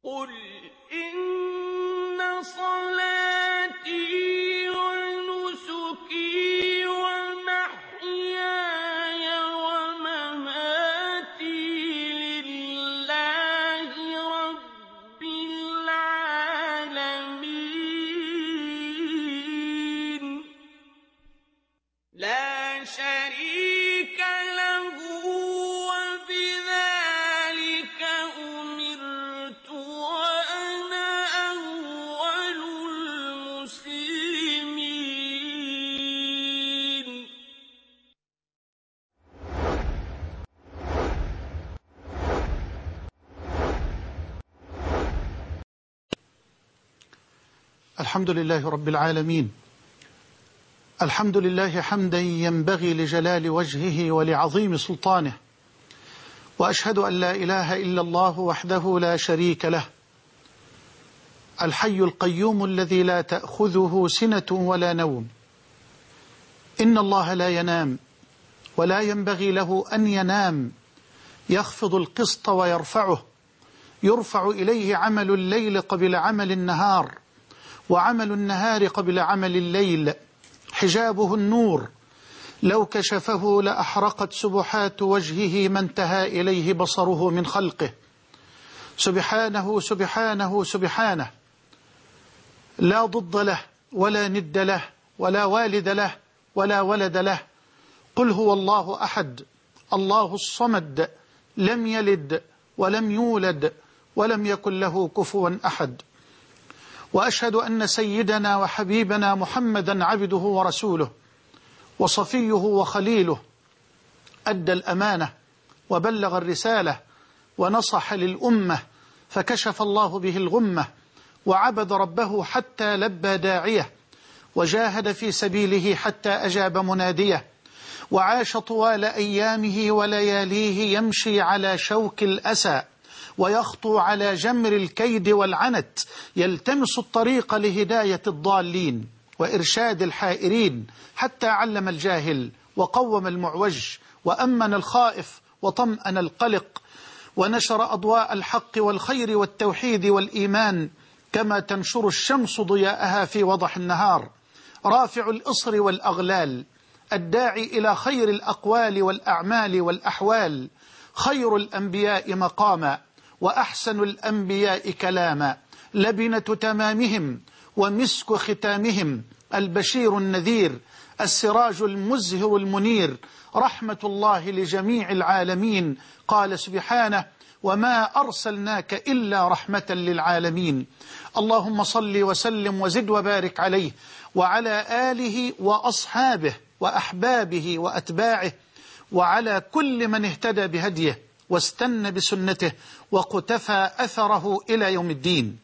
قُلْ إِنَّ صَلَاتِي وَنُسُكِي وَمَحْيَايَ وَمَمَاتِي لِلَّهِ رَبِّ الْعَالَمِينَ لَا شَرِيكَ لَهُ وَبِذَٰلِكَ أُمِرْتُ وَأَنَا أَوَّلُ الْمُسْلِمِينَ الحمد لله رب العالمين. الحمد لله حمدا ينبغي لجلال وجهه ولعظيم سلطانه، وأشهد أن لا إله إلا الله وحده لا شريك له، الحي القيوم الذي لا تأخذه سنة ولا نوم. إن الله لا ينام ولا ينبغي له أن ينام، يخفض القسط ويرفعه، يرفع إليه عمل الليل قبل عمل النهار، وعمل النهار قبل عمل الليل، حجابه النور، لو كشفه لأحرقت سبحات وجهه ما انتهى إليه بصره من خلقه. سبحانه سبحانه سبحانه، لا ضد له ولا ند له ولا والد له ولا ولد له. قل هو الله أحد الله الصمد، لم يلد ولم يولد ولم يكن له كفوا أحد. وأشهد أن سيدنا وحبيبنا محمدا عبده ورسوله وصفيه وخليله، أدى الأمانة وبلغ الرسالة ونصح للأمة، فكشف الله به الغمة، وعبد ربه حتى لبى داعيه، وجاهد في سبيله حتى أجاب مناديه، وعاش طوال أيامه ولياليه يمشي على شوك الأسى، ويخطو على جمر الكيد والعنت، يلتمس الطريق لهداية الضالين وإرشاد الحائرين، حتى علم الجاهل وقوم المعوج وأمن الخائف وطمأن القلق، ونشر أضواء الحق والخير والتوحيد والإيمان كما تنشر الشمس ضياءها في وضح النهار. رافع الإصر والأغلال، الداعي إلى خير الأقوال والأعمال والأحوال، خير الأنبياء مقاما وأحسن الأنبياء كلاما، لبنة تمامهم ومسك ختامهم، البشير النذير، السراج المزهر المنير، رحمة الله لجميع العالمين. قال سبحانه: وما أرسلناك إلا رحمة للعالمين. اللهم صل وسلم وزد وبارك عليه وعلى آله وأصحابه وأحبابه وأتباعه، وعلى كل من اهتدى بهديه واستنى بسنته وقتفى أثره إلى يوم الدين.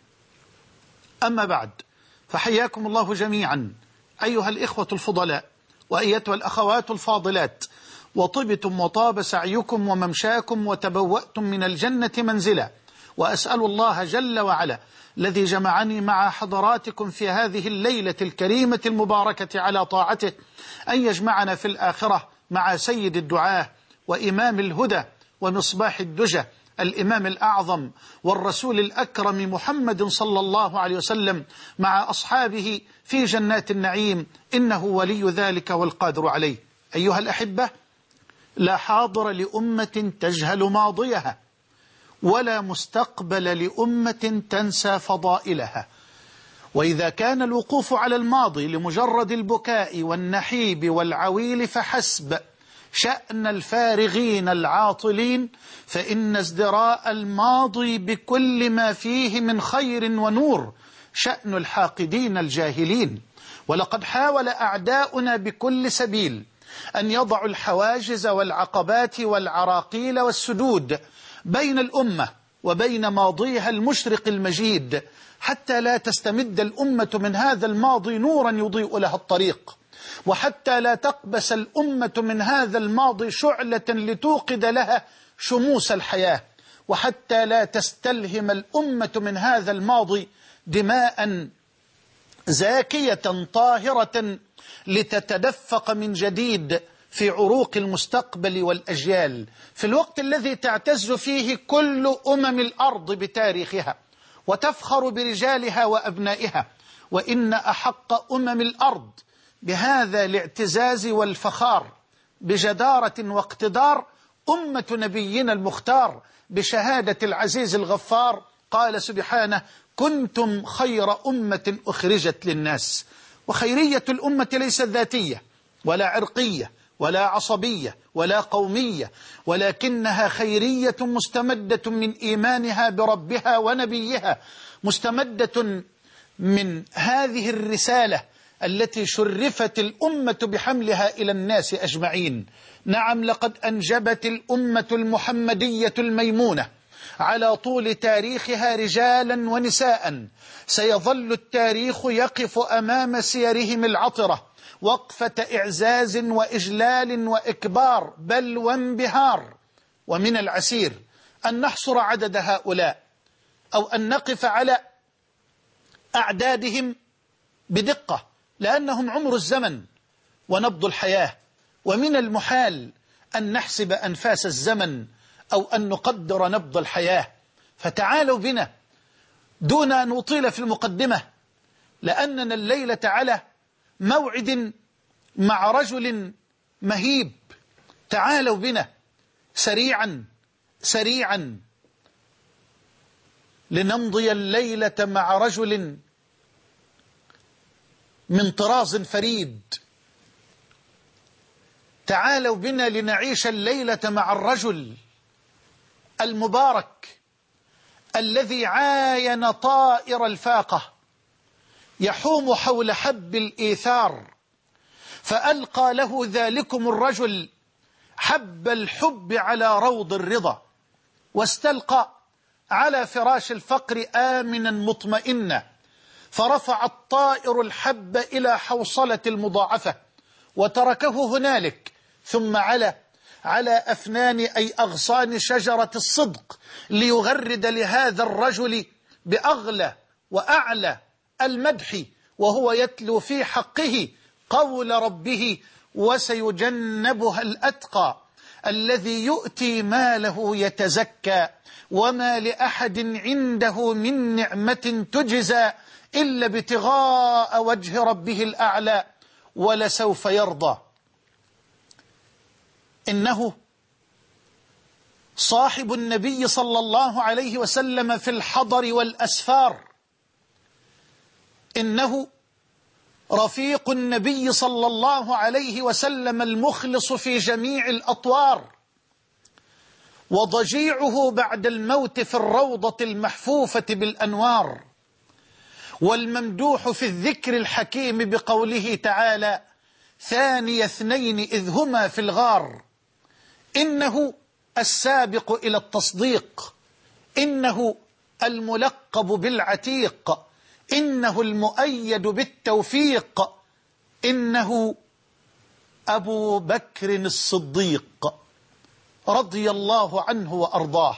أما بعد، فحياكم الله جميعا أيها الإخوة الفضلاء وأيتها الأخوات الفاضلات، وطبتم وطاب سعيكم وممشاكم وتبوأتم من الجنة منزلا. وأسأل الله جل وعلا الذي جمعني مع حضراتكم في هذه الليلة الكريمة المباركة على طاعته أن يجمعنا في الآخرة مع سيد الدعاة وإمام الهدى ومصباح الدجى، الإمام الأعظم والرسول الأكرم محمد صلى الله عليه وسلم، مع أصحابه في جنات النعيم، إنه ولي ذلك والقادر عليه. أيها الأحبة، لا حاضر لأمة تجهل ماضيها، ولا مستقبل لأمة تنسى فضائلها. وإذا كان الوقوف على الماضي لمجرد البكاء والنحيب والعويل فحسب شأن الفارغين العاطلين، فإن ازدراء الماضي بكل ما فيه من خير ونور شأن الحاقدين الجاهلين. ولقد حاول أعداؤنا بكل سبيل أن يضعوا الحواجز والعقبات والعراقيل والسدود بين الأمة وبين ماضيها المشرق المجيد، حتى لا تستمد الأمة من هذا الماضي نورا يضيء لها الطريق، وحتى لا تقبس الأمة من هذا الماضي شعلة لتوقد لها شموس الحياة، وحتى لا تستلهم الأمة من هذا الماضي دماء زاكية طاهرة لتتدفق من جديد في عروق المستقبل والأجيال، في الوقت الذي تعتز فيه كل أمم الأرض بتاريخها وتفخر برجالها وأبنائها. وإن أحق أمم الأرض بهذا الاعتزاز والفخار بجدارة واقتدار أمة نبينا المختار بشهادة العزيز الغفار. قال سبحانه: كنتم خير أمة أخرجت للناس. وخيرية الأمة ليست ذاتية ولا عرقية ولا عصبية ولا قومية، ولكنها خيرية مستمدة من إيمانها بربها ونبيها، مستمدة من هذه الرسالة التي شرفت الأمة بحملها إلى الناس أجمعين. نعم، لقد أنجبت الأمة المحمدية الميمونة على طول تاريخها رجالا ونساء سيظل التاريخ يقف أمام سيرهم العطرة وقفة إعزاز وإجلال وإكبار بل وانبهار. ومن العسير أن نحصر عدد هؤلاء أو أن نقف على أعدادهم بدقة، لأنهم عمر الزمن ونبض الحياة، ومن المحال أن نحسب أنفاس الزمن أو أن نقدر نبض الحياة. فتعالوا بنا دون أن أطيل في المقدمة، لأننا الليلة على موعد مع رجل مهيب. تعالوا بنا سريعا سريعا لنمضي الليلة مع رجل من طراز فريد. تعالوا بنا لنعيش الليلة مع الرجل المبارك الذي عاين طائر الفاقة يحوم حول حب الإيثار، فألقى له ذلكم الرجل حب الحب على روض الرضا، واستلقى على فراش الفقر آمنا مطمئنا، فرفع الطائر الحب إلى حوصلة المضاعفة وتركه هنالك، ثم على أفنان أي أغصان شجرة الصدق ليغرد لهذا الرجل بأغلى وأعلى المدح، وهو يتلو في حقه قول ربه: وسيجنبها الأتقى الذي يؤتي ماله يتزكى وما لأحد عنده من نعمة تجزى إلا ابتغاء وجه ربه الأعلى ولسوف يرضى. إنه صاحب النبي صلى الله عليه وسلم في الحضر والأسفار، إنه رفيق النبي صلى الله عليه وسلم المخلص في جميع الأطوار، وضجيعه بعد الموت في الروضة المحفوفة بالأنوار، والممدوح في الذكر الحكيم بقوله تعالى: ثاني اثنين إذ هما في الغار. إنه السابق إلى التصديق، إنه الملقب بالعتيق، إنه المؤيد بالتوفيق، إنه أبو بكر الصديق رضي الله عنه وأرضاه.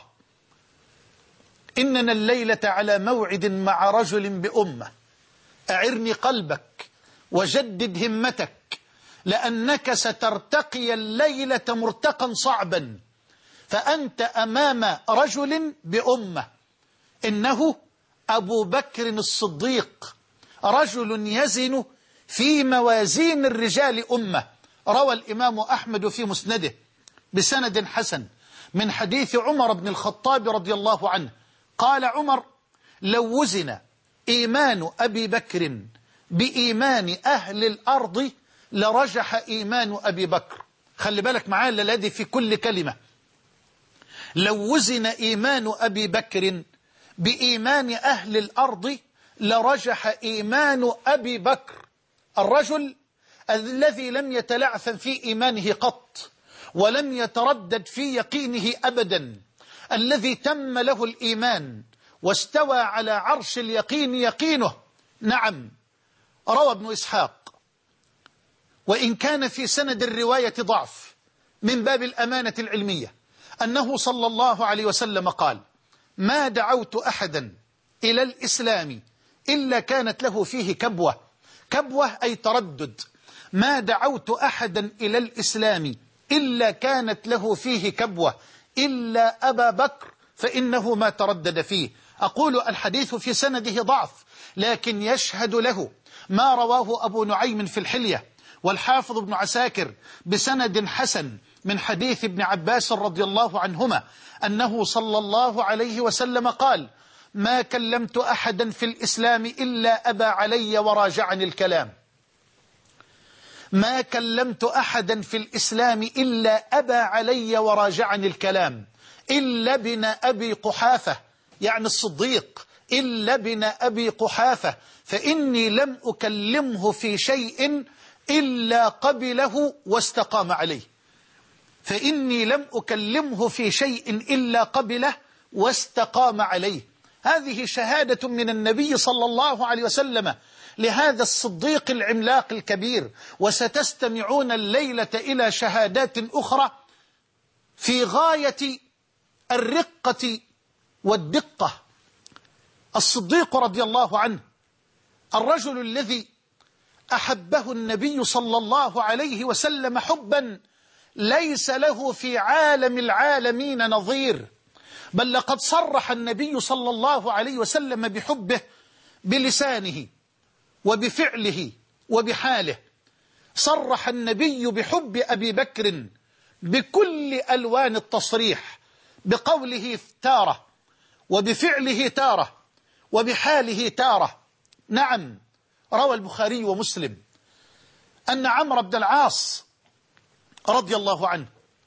إننا الليلة على موعد مع رجل بأمة. أعرني قلبك وجدد همتك، لأنك سترتقي الليلة مرتقا صعبا، فأنت أمام رجل بأمة. إنه أبو بكر الصديق، رجل يزن في موازين الرجال أمة. روى الإمام أحمد في مسنده بسند حسن من حديث عمر بن الخطاب رضي الله عنه قال عمر: لو وزن إيمان أبي بكر بإيمان أهل الأرض لرجح إيمان أبي بكر. خلي بالك معايا الذي في كل كلمة. لو وزن إيمان أبي بكر بإيمان أهل الأرض لرجح إيمان أبي بكر، الرجل الذي لم يتلعثم في إيمانه قط ولم يتردد في يقينه أبدا، الذي تم له الإيمان واستوى على عرش اليقين يقينه. نعم، روى ابن إسحاق، وإن كان في سند الرواية ضعف من باب الأمانة العلمية، أنه صلى الله عليه وسلم قال: ما دعوت أحدا إلى الإسلام إلا كانت له فيه كبوة. كبوة أي تردد. ما دعوت أحدا إلى الإسلام إلا كانت له فيه كبوة إلا أبا بكر، فإنه ما تردد فيه. أقول الحديث في سنده ضعف، لكن يشهد له ما رواه أبو نعيم في الحلية والحافظ ابن عساكر بسند حسن من حديث ابن عباس رضي الله عنهما أنه صلى الله عليه وسلم قال: ما كلمت أحدا في الإسلام إلا أبى علي وراجعني الكلام. ما كلمت أحدا في الإسلام إلا أبى علي وراجعني الكلام إلا ابن أبي قحافة، يعني الصديق، إلا ابن أبي قحافة، فإني لم أكلمه في شيء إلا قبله واستقام عليه. فإني لم أكلمه في شيء إلا قبله واستقام عليه. هذه شهادة من النبي صلى الله عليه وسلم لهذا الصديق العملاق الكبير. وستستمعون الليلة إلى شهادات أخرى في غاية الرقة والدقة. الصديق رضي الله عنه الرجل الذي أحبه النبي صلى الله عليه وسلم حبا ليس له في عالم العالمين نظير، بل لقد صرح النبي صلى الله عليه وسلم بحبه بلسانه وبفعله وبحاله. صرح النبي بحب أبي بكر بكل ألوان التصريح، بقوله تارة، وبفعله تارة، وبحاله تارة. نعم، روى البخاري ومسلم أن عمرو بن العاص رضي الله عنه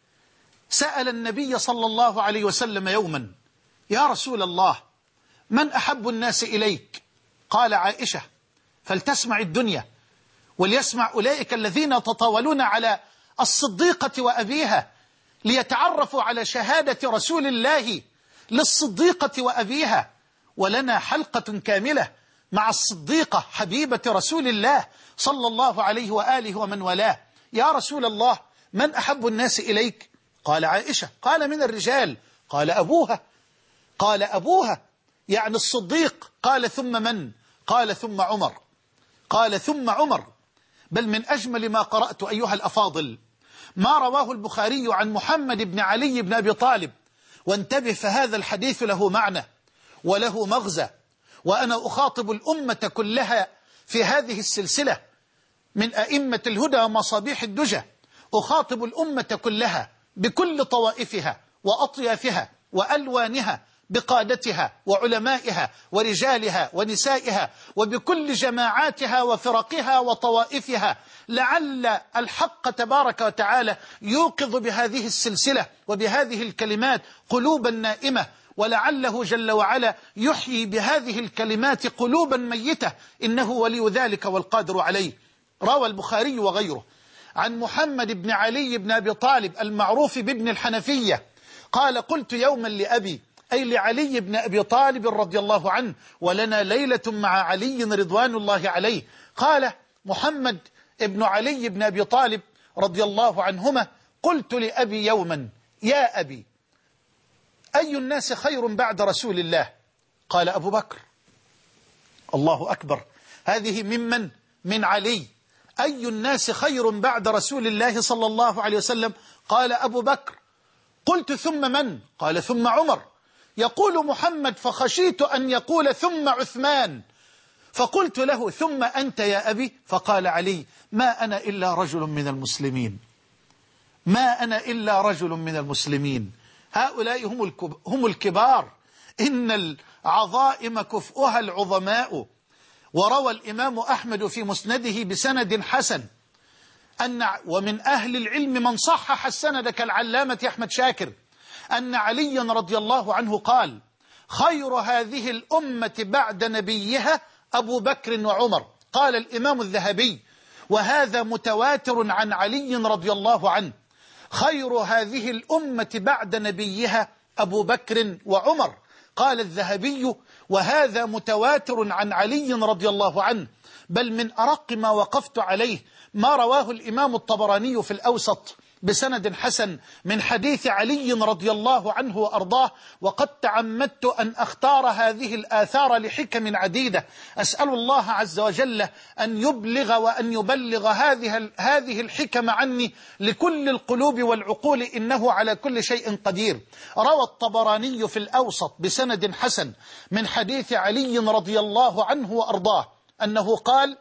سأل النبي صلى الله عليه وسلم يوما: يا رسول الله، من أحب الناس إليك؟ قال: عائشة. فلتسمع الدنيا وليسمع أولئك الذين يتطاولون على الصديقة وأبيها ليتعرفوا على شهادة رسول الله للصديقة وأبيها. ولنا حلقة كاملة مع الصديقة حبيبة رسول الله صلى الله عليه وآله ومن والاه. يا رسول الله، من أحب الناس إليك؟ قال: عائشة. قال: من الرجال؟ قال: أبوها. قال: أبوها يعني الصديق. قال: ثم من؟ قال: ثم عمر. قال: ثم عمر. بل من أجمل ما قرأت أيها الأفاضل ما رواه البخاري عن محمد بن علي بن أبي طالب. وانتبه، فهذا الحديث له معنى وله مغزى، وأنا أخاطب الأمة كلها في هذه السلسلة من أئمة الهدى ومصابيح الدجى. أخاطب الأمة كلها بكل طوائفها وأطيافها وألوانها، بقادتها وعلمائها ورجالها ونسائها، وبكل جماعاتها وفرقها وطوائفها، لعل الحق تبارك وتعالى يوقظ بهذه السلسلة وبهذه الكلمات قلوبا نائمة، ولعله جل وعلا يحيي بهذه الكلمات قلوبا ميتة، إنه ولي ذلك والقادر عليه. روى البخاري وغيره عن محمد بن علي بن أبي طالب المعروف بابن الحنفية قال: قلت يوما لأبي، أي لعلي بن أبي طالب رضي الله عنه، ولنا ليلة مع علي رضوان الله عليه. قال محمد بن علي بن أبي طالب رضي الله عنهما: قلت لأبي يوما: يا أبي، أي الناس خير بعد رسول الله؟ قال: أبو بكر. الله أكبر، هذه ممن؟ من علي. أي الناس خير بعد رسول الله صلى الله عليه وسلم؟ قال: أبو بكر. قلت: ثم من؟ قال: ثم عمر. يقول محمد: فخشيت أن يقول ثم عثمان، فقلت له: ثم أنت يا أبي؟ فقال علي: ما أنا إلا رجل من المسلمين، ما أنا إلا رجل من المسلمين. هؤلاء هم الكبار، إن العظائم كفؤها العظماء. وروى الإمام أحمد في مسنده بسند حسن ومن أهل العلم من صحح السند كالعلامة أحمد شاكر، أن عليا رضي الله عنه قال: خير هذه الأمة بعد نبيها أبو بكر وعمر. قال الإمام الذهبي: وهذا متواتر عن علي رضي الله عنه، خير هذه الأمة بعد نبيها أبو بكر وعمر. قال الذهبي: وهذا متواتر عن علي رضي الله عنه. بل من أرق ما وقفت عليه ما رواه الإمام الطبراني في الأوسط بسند حسن من حديث علي رضي الله عنه وأرضاه، وقد تعمدت أن أختار هذه الآثار لحكم عديدة. أسأل الله عز وجل أن يبلغ وأن يبلغ هذه الحكم عني لكل القلوب والعقول، إنه على كل شيء قدير. روى الطبراني في الأوسط بسند حسن من حديث علي رضي الله عنه وأرضاه أنه قال: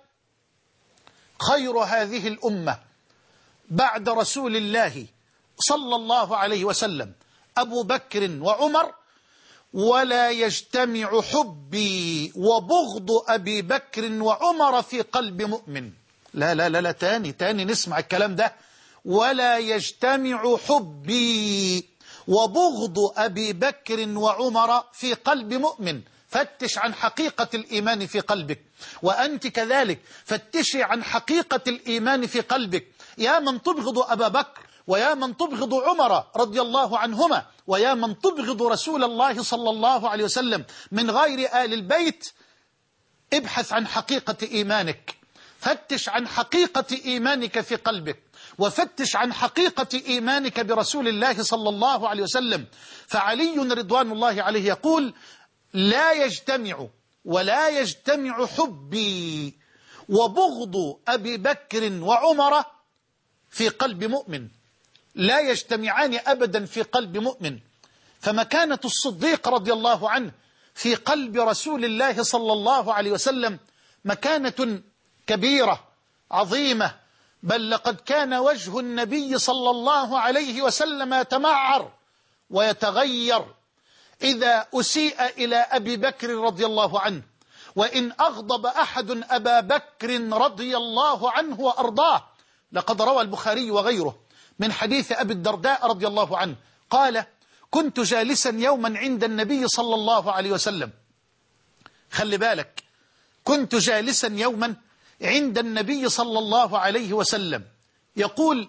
خير هذه الأمة بعد رسول الله صلى الله عليه وسلم أبو بكر وعمر، ولا يجتمع حبي وبغض أبي بكر وعمر في قلب مؤمن. لا لا لا لا، تاني نسمع الكلام ده. ولا يجتمع حبي وبغض أبي بكر وعمر في قلب مؤمن. فتش عن حقيقة الإيمان في قلبك، وأنت كذلك فتشي عن حقيقة الإيمان في قلبك. يا من تبغض أبا بكر، ويا من تبغض عمر رضي الله عنهما، ويا من تبغض رسول الله صلى الله عليه وسلم من غير آل البيت، ابحث عن حقيقة إيمانك، فتش عن حقيقة إيمانك في قلبك، وفتش عن حقيقة إيمانك برسول الله صلى الله عليه وسلم. فعلي رضوان الله عليه يقول: لا يجتمع ولا يجتمع حبي وبغض أبي بكر وعمر في قلب مؤمن، لا يجتمعان أبدا في قلب مؤمن. فمكانة الصديق رضي الله عنه في قلب رسول الله صلى الله عليه وسلم مكانة كبيرة عظيمة، بل لقد كان وجه النبي صلى الله عليه وسلم يتمعر ويتغير إذا أسيء إلى أبي بكر رضي الله عنه، وإن أغضب أحد أبا بكر رضي الله عنه وأرضاه. لقد روى البخاري وغيره من حديث أبي الدرداء رضي الله عنه قال: كنت جالسا يوما عند النبي صلى الله عليه وسلم. خلي بالك، كنت جالسا يوما عند النبي صلى الله عليه وسلم، يقول: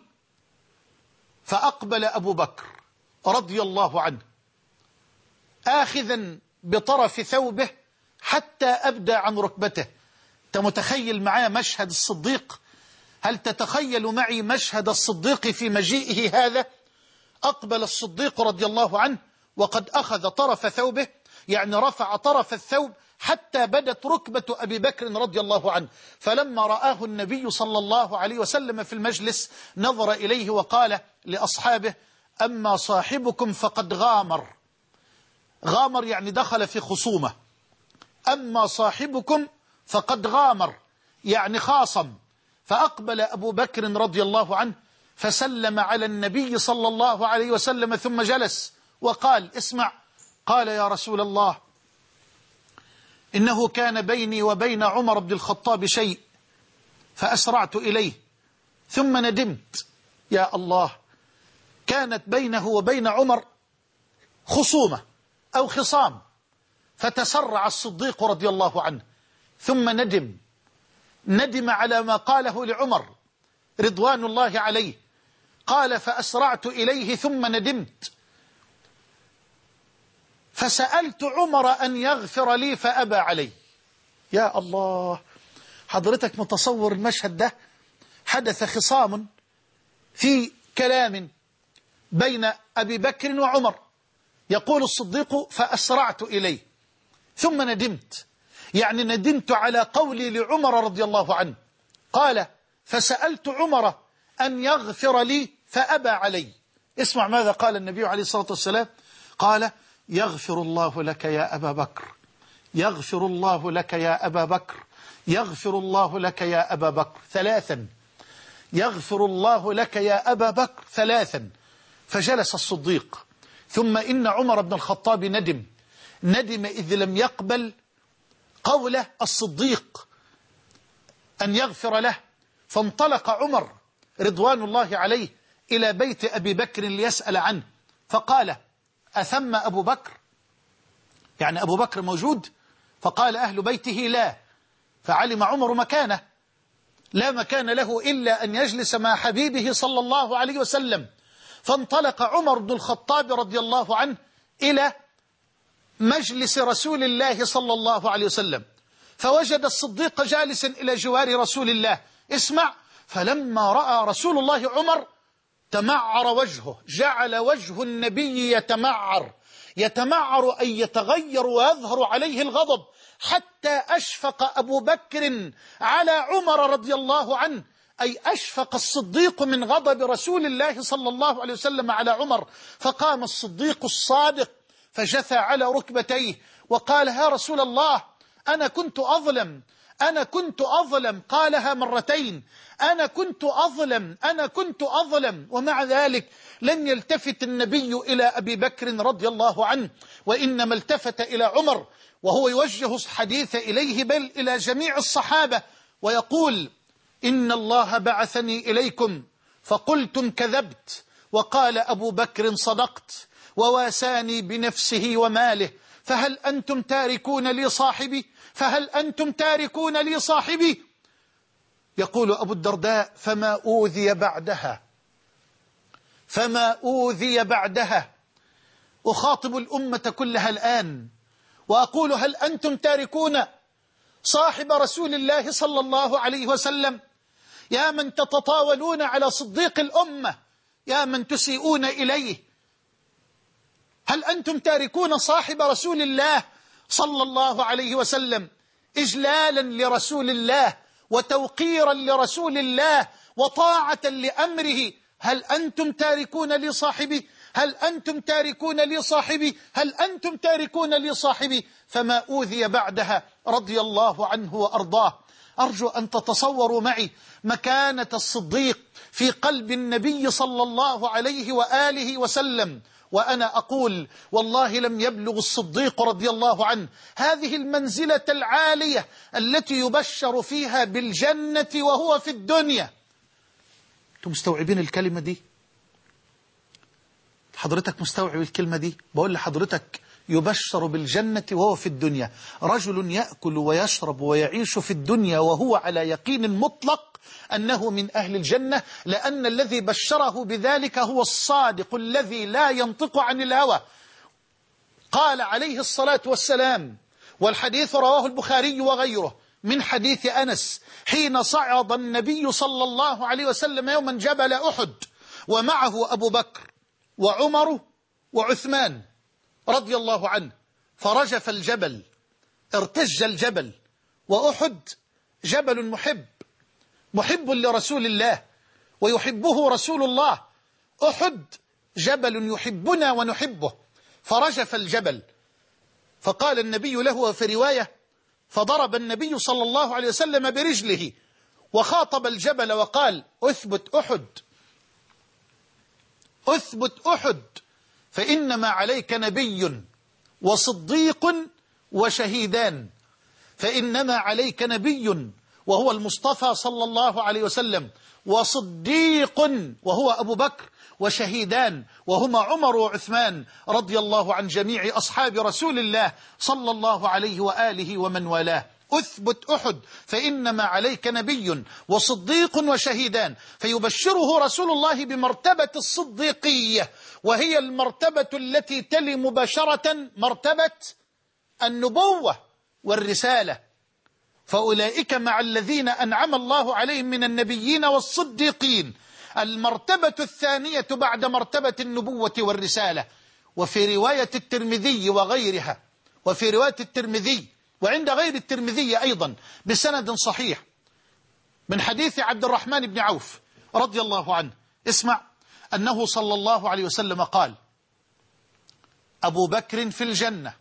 فأقبل أبو بكر رضي الله عنه آخذا بطرف ثوبه حتى أبدى عن ركبته. أنت متخيل معايا مشهد الصديق؟ هل تتخيل معي مشهد الصديق في مجيئه هذا؟ أقبل الصديق رضي الله عنه وقد أخذ طرف ثوبه، يعني رفع طرف الثوب حتى بدت ركبة أبي بكر رضي الله عنه. فلما رآه النبي صلى الله عليه وسلم في المجلس نظر إليه وقال لأصحابه: أما صاحبكم فقد غامر. غامر يعني دخل في خصومة. أما صاحبكم فقد غامر يعني خاصم. فأقبل أبو بكر رضي الله عنه فسلم على النبي صلى الله عليه وسلم ثم جلس وقال: اسمع. قال: يا رسول الله، إنه كان بيني وبين عمر بن الخطاب شيء فأسرعت إليه ثم ندمت. يا الله، كانت بينه وبين عمر خصومة أو خصام، فتسرع الصديق رضي الله عنه ثم ندم على ما قاله لعمر رضوان الله عليه. قال: فأسرعت إليه ثم ندمت فسألت عمر أن يغفر لي فأبى علي. يا الله، حضرتك متصور المشهد ده؟ حدث خصام في كلام بين أبي بكر وعمر، يقول الصديق: فأسرعت إليه ثم ندمت، يعني ندمت على قولي لعمر رضي الله عنه. قال: فسألت عمر أن يغفر لي فأبى علي. اسمع ماذا قال النبي عليه الصلاة والسلام. قال: يغفر الله لك يا أبا بكر، يغفر الله لك يا أبا بكر، يغفر الله لك يا أبا بكر. ثلاثا: يغفر الله لك يا أبا بكر ثلاثا. فجلس الصديق. ثم إن عمر بن الخطاب ندم إذ لم يقبل قول الصديق أن يغفر له. فانطلق عمر رضوان الله عليه إلى بيت أبي بكر ليسأل عنه، فقال: أثم أبو بكر؟ يعني أبو بكر موجود؟ فقال أهل بيته: لا. فعلم عمر مكانه، لا مكان له إلا أن يجلس مع حبيبه صلى الله عليه وسلم. فانطلق عمر بن الخطاب رضي الله عنه إلى مجلس رسول الله صلى الله عليه وسلم، فوجد الصديق جالسا إلى جوار رسول الله. اسمع. فلما رأى رسول الله عمر تمعر وجهه، جعل وجه النبي يتمعر أي يتغير ويظهر عليه الغضب، حتى أشفق أبو بكر على عمر رضي الله عنه، أي أشفق الصديق من غضب رسول الله صلى الله عليه وسلم على عمر، فقام الصديق الصادق فجثى على ركبتيه وقال: يا رسول الله، أنا كنت أظلم، قالها مرتين: أنا كنت أظلم، ومع ذلك لم يلتفت النبي إلى أبي بكر رضي الله عنه، وإنما التفت إلى عمر وهو يوجه الحديث إليه بل إلى جميع الصحابة ويقول: إن الله بعثني إليكم فقلتم كذبت، وقال أبو بكر صدقت، وواساني بنفسه وماله، فهل أنتم تاركون لي صاحبي؟ يقول أبو الدرداء: فما أوذي بعدها. أخاطب الأمة كلها الآن وأقول: هل أنتم تاركون صاحب رسول الله صلى الله عليه وسلم؟ يا من تتطاولون على صديق الأمة، يا من تسيئون إليه، هل أنتم تاركون صاحب رسول الله صلى الله عليه وسلم إجلالا لرسول الله وتوقيرا لرسول الله وطاعة لأمره؟ هل أنتم تاركون لي صاحبي؟ فما أوذي بعدها رضي الله عنه وأرضاه. أرجو أن تتصوروا معي مكانة الصديق في قلب النبي صلى الله عليه وآله وسلم، وأنا أقول: والله لم يبلغ الصديق رضي الله عنه هذه المنزلة العالية التي يبشر فيها بالجنة وهو في الدنيا. أنتم مستوعبين الكلمة دي؟ حضرتك مستوعب الكلمة دي؟ بقول لحضرتك: يبشر بالجنة وهو في الدنيا. رجل يأكل ويشرب ويعيش في الدنيا وهو على يقين مطلق أنه من أهل الجنة، لأن الذي بشره بذلك هو الصادق الذي لا ينطق عن الهوى. قال عليه الصلاة والسلام، والحديث رواه البخاري وغيره من حديث أنس: حين صعد النبي صلى الله عليه وسلم يوما جبل أحد ومعه أبو بكر وعمر وعثمان رضي الله عنه، فرجف الجبل، ارتج الجبل، وأحد جبل محب لرسول الله ويحبه رسول الله، أحد جبل يحبنا ونحبه، فرجف الجبل. فقال النبي له، وفي رواية: فضرب النبي صلى الله عليه وسلم برجله وخاطب الجبل وقال: أثبت أحد فإنما عليك نبي وصديق وشهيدان، فإنما عليك نبي وهو المصطفى صلى الله عليه وسلم، وصديق وهو أبو بكر، وشهيدان وهما عمر وعثمان رضي الله عن جميع أصحاب رسول الله صلى الله عليه وآله ومن والاه. أثبت أحد فإنما عليك نبي وصديق وشهيدان، فيبشره رسول الله بمرتبة الصديقية، وهي المرتبة التي تلي مباشرة مرتبة النبوة والرسالة، فأولئك مع الذين أنعم الله عليهم من النبيين والصديقين، المرتبة الثانية بعد مرتبة النبوة والرسالة. وفي رواية الترمذي وغيرها، وفي رواية الترمذي وعند غير الترمذي أيضا بسند صحيح من حديث عبد الرحمن بن عوف رضي الله عنه، اسمع، أنه صلى الله عليه وسلم قال: أبو بكر في الجنة،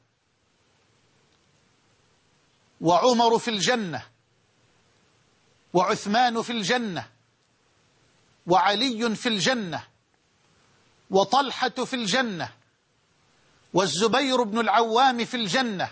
وعمر في الجنة، وعثمان في الجنة، وعلي في الجنة، وطلحة في الجنة، والزبير بن العوام في الجنة،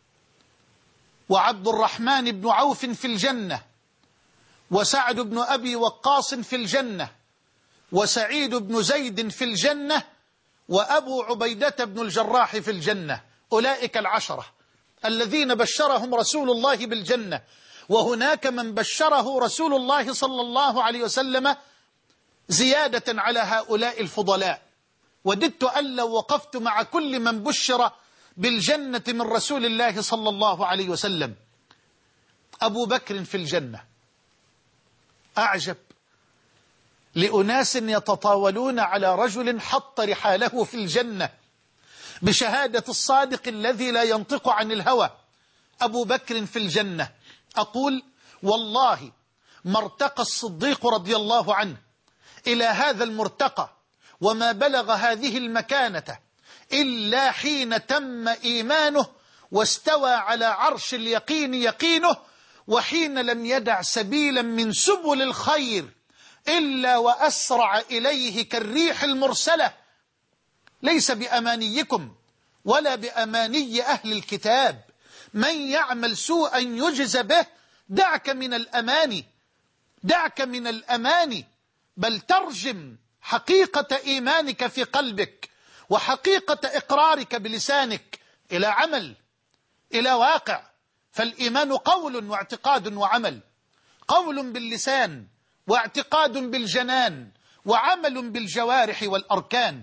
وعبد الرحمن بن عوف في الجنة، وسعد بن أبي وقاص في الجنة، وسعيد بن زيد في الجنة، وأبو عبيدة بن الجراح في الجنة. أولئك العشرة الذين بشرهم رسول الله بالجنة. وهناك من بشره رسول الله صلى الله عليه وسلم زيادة على هؤلاء الفضلاء. وددت أن لو وقفت مع كل من بشر بالجنة من رسول الله صلى الله عليه وسلم. أبو بكر في الجنة، أعجب لأناس يتطاولون على رجل حط رحاله في الجنة بشهادة الصادق الذي لا ينطق عن الهوى، أبو بكر في الجنة. أقول والله ما ارتقى الصديق رضي الله عنه إلى هذا المرتقى وما بلغ هذه المكانة إلا حين تم إيمانه واستوى على عرش اليقين يقينه، وحين لم يدع سبيلا من سبل الخير إلا وأسرع إليه كالريح المرسلة. ليس بأمانيكم ولا بأماني أهل الكتاب، من يعمل سوءا يجز به. دعك من الأماني، دعك من الأماني، بل ترجم حقيقة إيمانك في قلبك وحقيقة إقرارك بلسانك إلى عمل، إلى واقع. فالإيمان قول واعتقاد وعمل، قول باللسان واعتقاد بالجنان وعمل بالجوارح والأركان.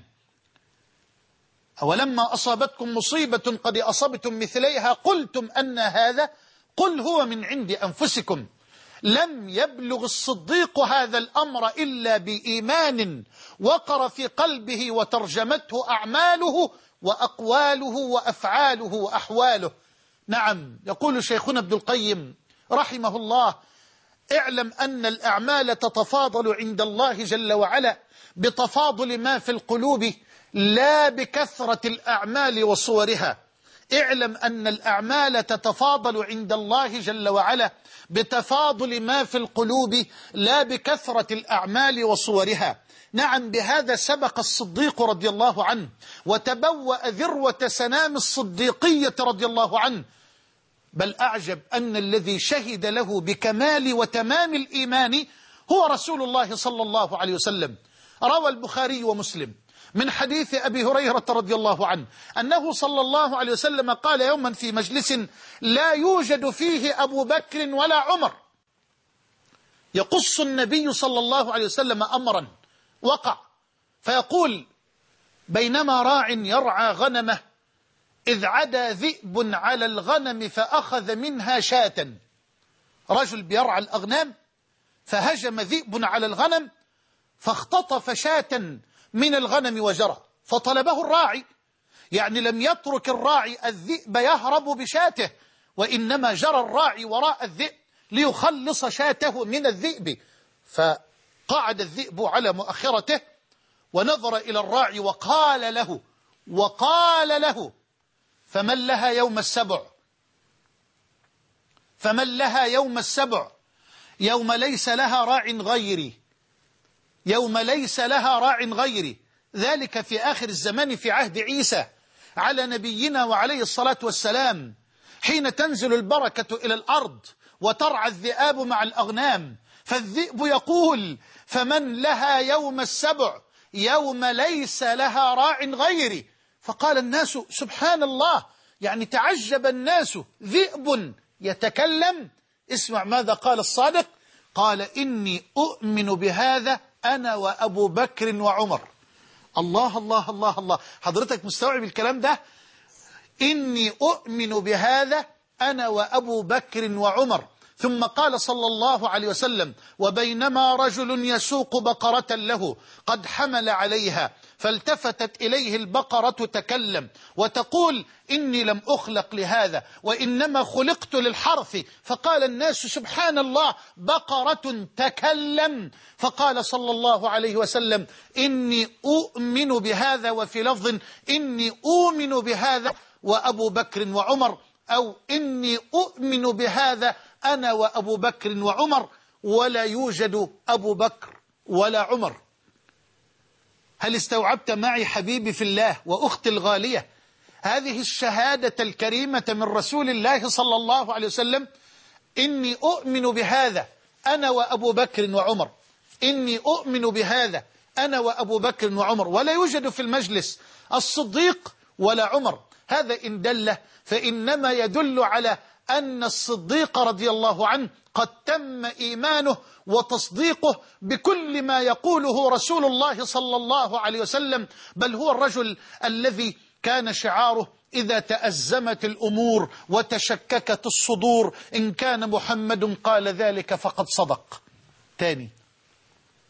أولما أصابتكم مصيبة قد أصبتم مثليها قلتم أن هذا، قل هو من عند أنفسكم. لم يبلغ الصديق هذا الأمر إلا بإيمان وقر في قلبه وترجمته أعماله وأقواله وأفعاله وأحواله. نعم، يقول شيخنا ابن القيم رحمه الله: اعلم أن الأعمال تتفاضل عند الله جل وعلا بتفاضل ما في القلوب لا بكثرة الأعمال وصورها. اعلم أن الأعمال تتفاضل عند الله جل وعلا بتفاضل ما في القلوب لا بكثرة الأعمال وصورها. نعم، بهذا سبق الصديق رضي الله عنه وتبوأ ذروة سنام الصديقية رضي الله عنه. بل أعجب أن الذي شهد له بكمال وتمام الإيمان هو رسول الله صلى الله عليه وسلم. روى البخاري ومسلم من حديث أبي هريرة رضي الله عنه أنه صلى الله عليه وسلم قال يوما في مجلس لا يوجد فيه أبو بكر ولا عمر، يقص النبي صلى الله عليه وسلم أمرا وقع، فيقول: بينما راع يرعى غنمه إذ عدا ذئب على الغنم فأخذ منها شاة. رجل بيرعى الأغنام فهجم ذئب على الغنم فاختطف شاة من الغنم وجرى، فطلبه الراعي، يعني لم يترك الراعي الذئب يهرب بشاته، وإنما جرى الراعي وراء الذئب ليخلص شاته من الذئب. فقعد الذئب على مؤخرته ونظر إلى الراعي وقال له: فمن لها يوم السبع، فمن لها يوم السبع، يوم ليس لها راع غيري، يوم ليس لها راع غيري. ذلك في آخر الزمان في عهد عيسى على نبينا وعليه الصلاة والسلام، حين تنزل البركة إلى الأرض وترعى الذئاب مع الأغنام، فالذئب يقول: فمن لها يوم السبع، يوم ليس لها راع غيري. فقال الناس: سبحان الله، يعني تعجب الناس، ذئب يتكلم. اسمع ماذا قال الصادق: قال: إني أؤمن بهذا أنا وأبو بكر وعمر. الله الله الله الله، حضرتك مستوعب الكلام ده؟ إني أؤمن بهذا أنا وأبو بكر وعمر. ثم قال صلى الله عليه وسلم: وبينما رجل يسوق بقرة له قد حمل عليها فالتفتت إليه البقرة تكلم وتقول: إني لم أخلق لهذا وإنما خلقت للحرث. فقال الناس: سبحان الله، بقرة تكلم. فقال صلى الله عليه وسلم: إني أؤمن بهذا، وفي لفظ: إني أؤمن بهذا وأبو بكر وعمر، أو إني أؤمن بهذا أنا وأبو بكر وعمر، ولا يوجد أبو بكر ولا عمر. هل استوعبت معي حبيبي في الله وأختي الغالية هذه الشهادة الكريمة من رسول الله صلى الله عليه وسلم؟ إني أؤمن بهذا أنا وأبو بكر وعمر، إني أؤمن بهذا أنا وأبو بكر وعمر، ولا يوجد في المجلس الصديق ولا عمر. هذا إن دل فإنما يدل على أن الصديق رضي الله عنه قد تم إيمانه وتصديقه بكل ما يقوله رسول الله صلى الله عليه وسلم، بل هو الرجل الذي كان شعاره: إذا تأزمت الأمور وتشككت الصدور إن كان محمد قال ذلك فقد صدق. تاني،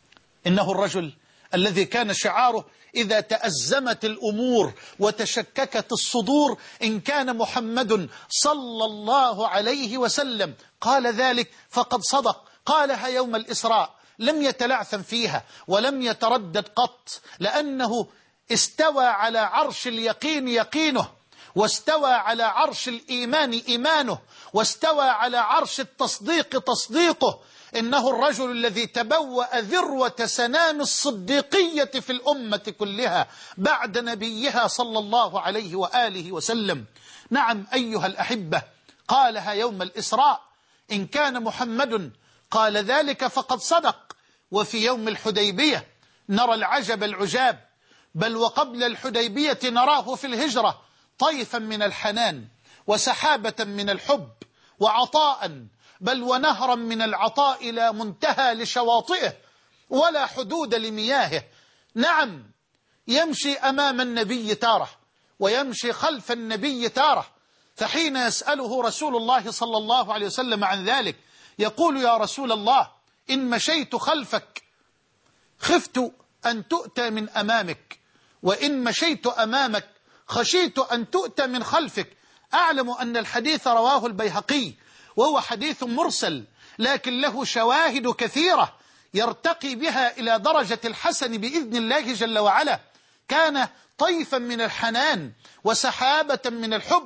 إنه الرجل الذي كان شعاره إذا تأزمت الأمور وتشككت الصدور إن كان محمد صلى الله عليه وسلم قال ذلك فقد صدق. قالها يوم الإسراء، لم يتلعثم فيها ولم يتردد قط، لأنه استوى على عرش اليقين يقينه، واستوى على عرش الإيمان إيمانه، واستوى على عرش التصديق تصديقه. إنه الرجل الذي تبوأ ذروة سنام الصديقية في الأمة كلها بعد نبيها صلى الله عليه وآله وسلم. نعم أيها الأحبة، قالها يوم الإسراء إن كان محمد قال ذلك فقد صدق. وفي يوم الحديبية نرى العجب العجاب، بل وقبل الحديبية نراه في الهجرة طيفا من الحنان وسحابة من الحب وعطاء، بل ونهرا من العطاء لا منتهى لشواطئه ولا حدود لمياهه. نعم، يمشي أمام النبي تارة ويمشي خلف النبي تارة، فحين يسأله رسول الله صلى الله عليه وسلم عن ذلك يقول يا رسول الله إن مشيت خلفك خفت أن تؤتى من أمامك، وإن مشيت أمامك خشيت أن تؤتى من خلفك. أعلم أن الحديث رواه البيهقي وهو حديث مرسل، لكن له شواهد كثيرة يرتقي بها إلى درجة الحسن بإذن الله جل وعلا. كان طيفا من الحنان وسحابة من الحب،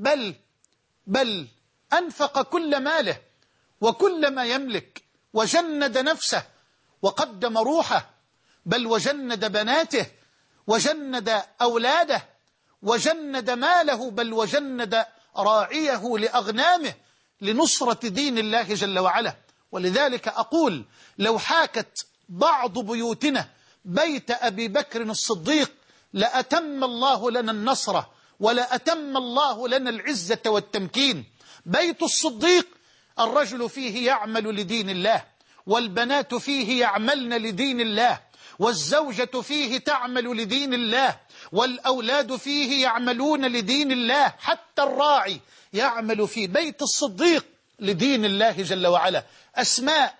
بل أنفق كل ماله وكل ما يملك وجند نفسه وقدم روحه، بل وجند بناته وجند أولاده وجند ماله، بل وجند راعيه لأغنامه لنصرة دين الله جل وعلا. ولذلك أقول لو حاكت بعض بيوتنا بيت أبي بكر الصديق لأتم الله لنا النصر ولأتم الله لنا العزة والتمكين. بيت الصديق الرجل فيه يعمل لدين الله، والبنات فيه يعملن لدين الله، والزوجة فيه تعمل لدين الله، والأولاد فيه يعملون لدين الله، حتى الراعي يعمل في بيت الصديق لدين الله جل وعلا. أسماء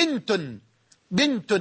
بنت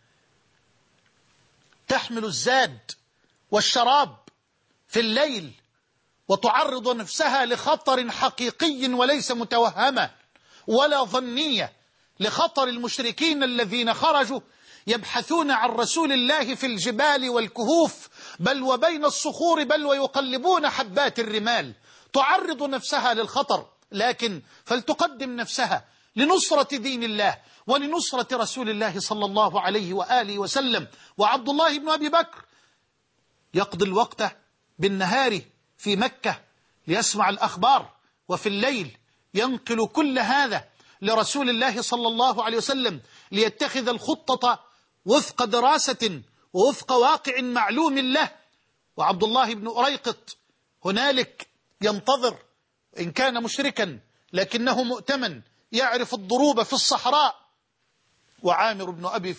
تحمل الزاد والشراب في الليل وتعرض نفسها لخطر حقيقي وليس متوهمة ولا ظنية، لخطر المشركين الذين خرجوا يبحثون عن رسول الله في الجبال والكهوف بل وبين الصخور، بل ويقلبون حبات الرمال. تعرض نفسها للخطر، لكن فلتقدم نفسها لنصرة دين الله ولنصرة رسول الله صلى الله عليه وآله وسلم. وعبد الله بن أبي بكر يقضي الوقت بالنهار في مكة ليسمع الأخبار، وفي الليل ينقل كل هذا لرسول الله صلى الله عليه وسلم ليتخذ الخطة وفق دراسة ووفق واقع معلوم له. وعبد الله بن أريقط هنالك ينتظر، إن كان مشركا لكنه مؤتمن يعرف الضروب في الصحراء. وعامر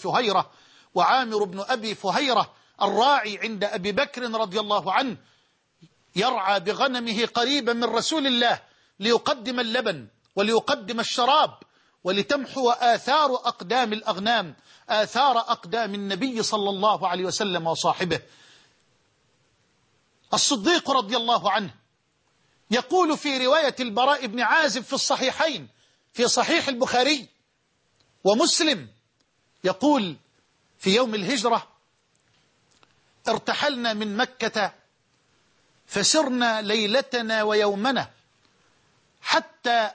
بن أبي فهيرة الراعي عند أبي بكر رضي الله عنه يرعى بغنمه قريبا من رسول الله ليقدم اللبن وليقدم الشراب ولتمحو آثار أقدام الأغنام آثار أقدام النبي صلى الله عليه وسلم وصاحبه. الصديق رضي الله عنه يقول في رواية البراء بن عازب في الصحيحين في صحيح البخاري ومسلم، يقول في يوم الهجرة ارتحلنا من مكة فسرنا ليلتنا ويومنا حتى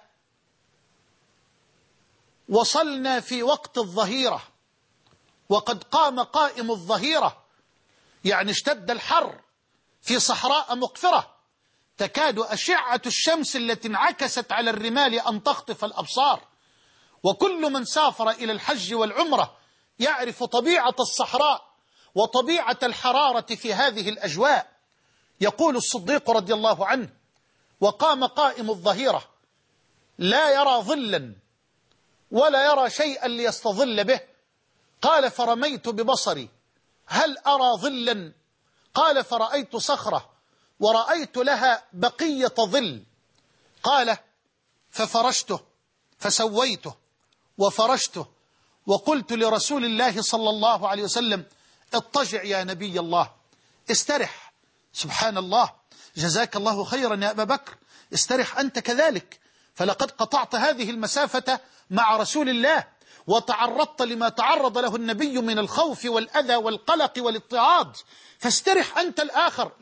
وصلنا في وقت الظهيرة، وقد قام قائم الظهيرة، يعني اشتد الحر في صحراء مقفرة تكاد أشعة الشمس التي انعكست على الرمال أن تخطف الأبصار. وكل من سافر إلى الحج والعمرة يعرف طبيعة الصحراء وطبيعة الحرارة في هذه الأجواء. يقول الصديق رضي الله عنه وقام قائم الظهيرة لا يرى ظلا ولا يرى شيئا ليستظل به، قال فرميت ببصري هل أرى ظلا؟ قال فرأيت صخرة ورأيت لها بقية ظل، قال ففرشته فسويته وفرشته وقلت لرسول الله صلى الله عليه وسلم: اضطجع يا نبي الله، استرح. سبحان الله، جزاك الله خيرا يا أبا بكر، استرح أنت كذلك، فلقد قطعت هذه المسافة مع رسول الله، وتعرضت لما تعرض له النبي من الخوف والأذى والقلق والاضطهاد، فاسترح أنت الآخر.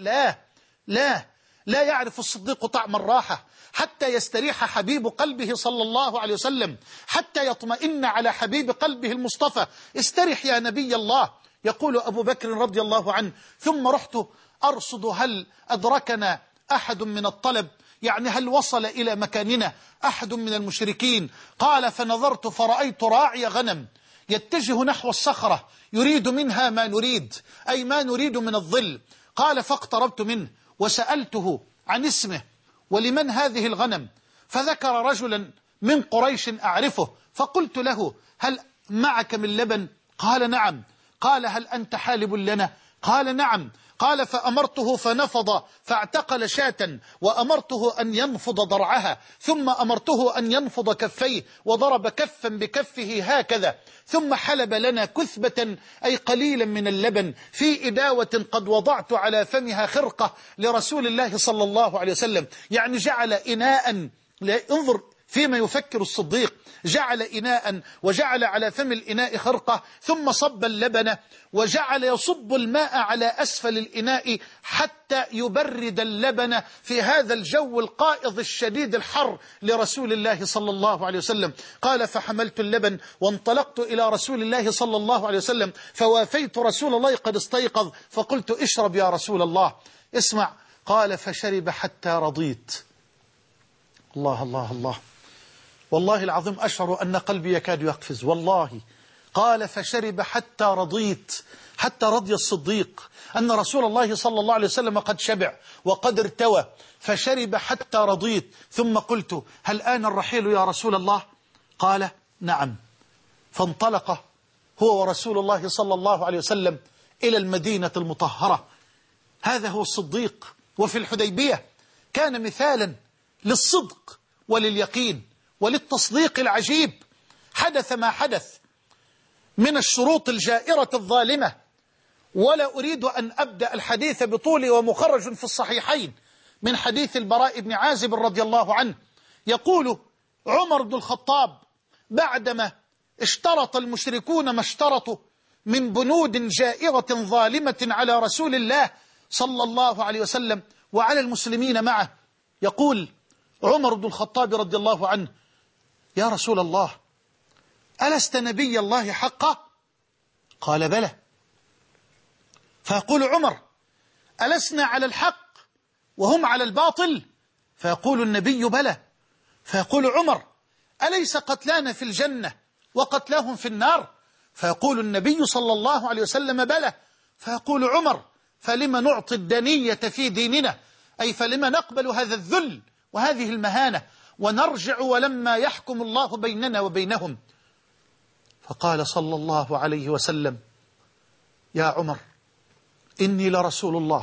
لا يعرف الصديق طعم الراحة حتى يستريح حبيب قلبه صلى الله عليه وسلم، حتى يطمئن على حبيب قلبه المصطفى. استرح يا نبي الله. يقول أبو بكر رضي الله عنه: ثم رحت أرصد هل أدركنا أحد من الطلب، يعني هل وصل إلى مكاننا أحد من المشركين؟ قال: فنظرت فرأيت راعي غنم يتجه نحو الصخرة يريد منها ما نريد، أي ما نريد من الظل. قال: فاقتربت منه وسألته عن اسمه ولمن هذه الغنم، فذكر رجلا من قريش أعرفه، فقلت له: هل معك من لبن؟ قال: نعم. قال: هل أنت حالب لنا؟ قال: نعم. قال: فأمرته فنفض فاعتقل شاة، وأمرته أن ينفض ضرعها، ثم أمرته أن ينفض كفيه وضرب كفا بكفه هكذا، ثم حلب لنا كثبة أي قليلا من اللبن في إداوة قد وضعت على فمها خرقة لرسول الله صلى الله عليه وسلم. يعني جعل إناء، انظر فيما يفكر الصديق، جعل إناء وجعل على فم الإناء خرقة، ثم صب اللبن وجعل يصب الماء على أسفل الإناء حتى يبرد اللبن في هذا الجو القائض الشديد الحر لرسول الله صلى الله عليه وسلم. قال: فحملت اللبن وانطلقت إلى رسول الله صلى الله عليه وسلم، فوافيت رسول الله قد استيقظ، فقلت: اشرب يا رسول الله. اسمع. قال: فشرب حتى رضيت. الله الله الله، والله العظيم أشعر أن قلبي يكاد يقفز والله. قال: فشرب حتى رضيت، حتى رضي الصديق أن رسول الله صلى الله عليه وسلم قد شبع وقد ارتوى، فشرب حتى رضيت. ثم قلت: هل آن الرحيل يا رسول الله؟ قال: نعم. فانطلق هو ورسول الله صلى الله عليه وسلم إلى المدينة المطهرة. هذا هو الصديق. وفي الحديبية كان مثالا للصدق ولليقين وللتصديق العجيب. حدث ما حدث من الشروط الجائرة الظالمة، ولا أريد أن أبدأ الحديث بطولي، ومخرج في الصحيحين من حديث البراء بن عازب رضي الله عنه. يقول عمر بن الخطاب: بعدما اشترط المشركون ما اشترطوا من بنود جائرة ظالمة على رسول الله صلى الله عليه وسلم وعلى المسلمين معه، يقول عمر بن الخطاب رضي الله عنه: يا رسول الله، ألست نبي الله حقا؟ قال: بلى. فيقول عمر: ألسنا على الحق وهم على الباطل؟ فيقول النبي: بلى. فيقول عمر: أليس قتلانا في الجنة وقتلاهم في النار؟ فيقول النبي صلى الله عليه وسلم: بلى. فيقول عمر: فلما نعطي الدنية في ديننا، أي فلما نقبل هذا الذل وهذه المهانة ونرجع ولما يحكم الله بيننا وبينهم؟ فقال صلى الله عليه وسلم: يا عمر، إني لرسول الله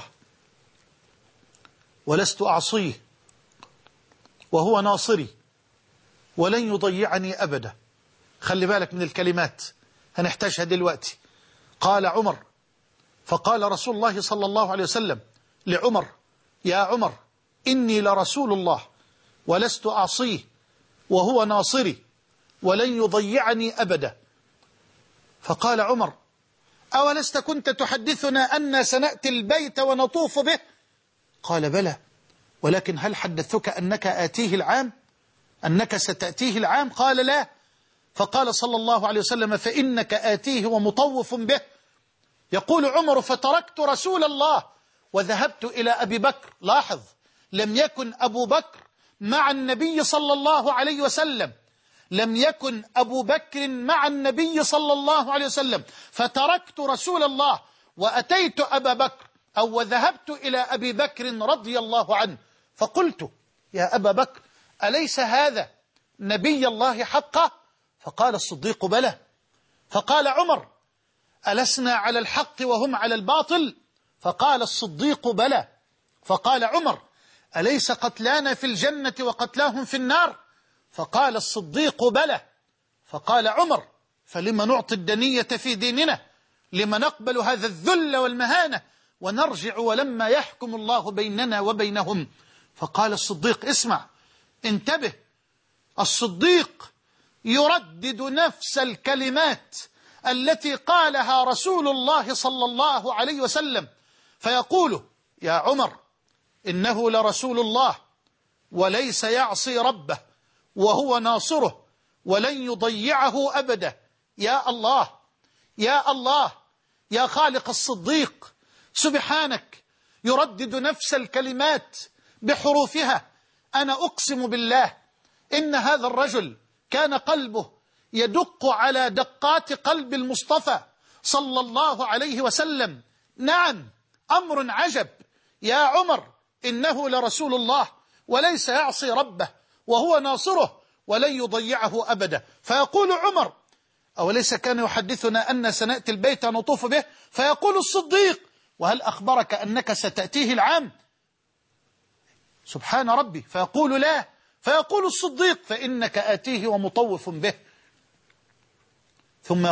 ولست أعصيه، وهو ناصري ولن يضيعني أبدا. خلي بالك من الكلمات، هنحتاجها دلوقتي. قال عمر، فقال رسول الله صلى الله عليه وسلم لعمر: يا عمر، إني لرسول الله ولست أعصيه، وهو ناصري ولن يضيعني أبدا. فقال عمر: أولست كنت تحدثنا أن سنأتي البيت ونطوف به؟ قال: بلى، ولكن هل حدثتك أنك آتيه العام، أنك ستأتيه العام؟ قال: لا. فقال صلى الله عليه وسلم: فإنك آتيه ومطوف به. يقول عمر: فتركت رسول الله وذهبت إلى أبي بكر. لاحظ، لم يكن أبو بكر مع النبي صلى الله عليه وسلم، لم يكن أبو بكر مع النبي صلى الله عليه وسلم، فتركت رسول الله وأتيت أبا بكر، أو وذهبت إلى أبي بكر رضي الله عنه، فقلت: يا أبا بكر، أليس هذا نبي الله حقا؟ فقال الصديق: بلى. فقال عمر: ألسنا على الحق وهم على الباطل؟ فقال الصديق: بلى. فقال عمر: أليس قتلانا في الجنة وقتلاهم في النار؟ فقال الصديق: بلى. فقال عمر: فلما نعطي الدنية في ديننا؟ لما نقبل هذا الذل والمهانة ونرجع ولما يحكم الله بيننا وبينهم؟ فقال الصديق: اسمع، انتبه، الصديق يردد نفس الكلمات التي قالها رسول الله صلى الله عليه وسلم، فيقول: يا عمر، إنه لرسول الله وليس يعصي ربه وهو ناصره ولن يضيعه أبدا. يا الله، يا الله، يا خالق الصديق، سبحانك، يردد نفس الكلمات بحروفها. أنا أقسم بالله إن هذا الرجل كان قلبه يدق على دقات قلب المصطفى صلى الله عليه وسلم. نعم، أمر عجب. يا عمر، إنه لرسول الله وليس يعصي ربه وهو ناصره ولن يضيعه أبدا. فيقول عمر: أوليس كان يحدثنا أن سنأتي البيت نطوف به؟ فيقول الصديق: وهل أخبرك أنك ستأتيه العام؟ سبحان ربي. فيقول: لا. فيقول الصديق: فإنك آتيه ومطوف به. ثم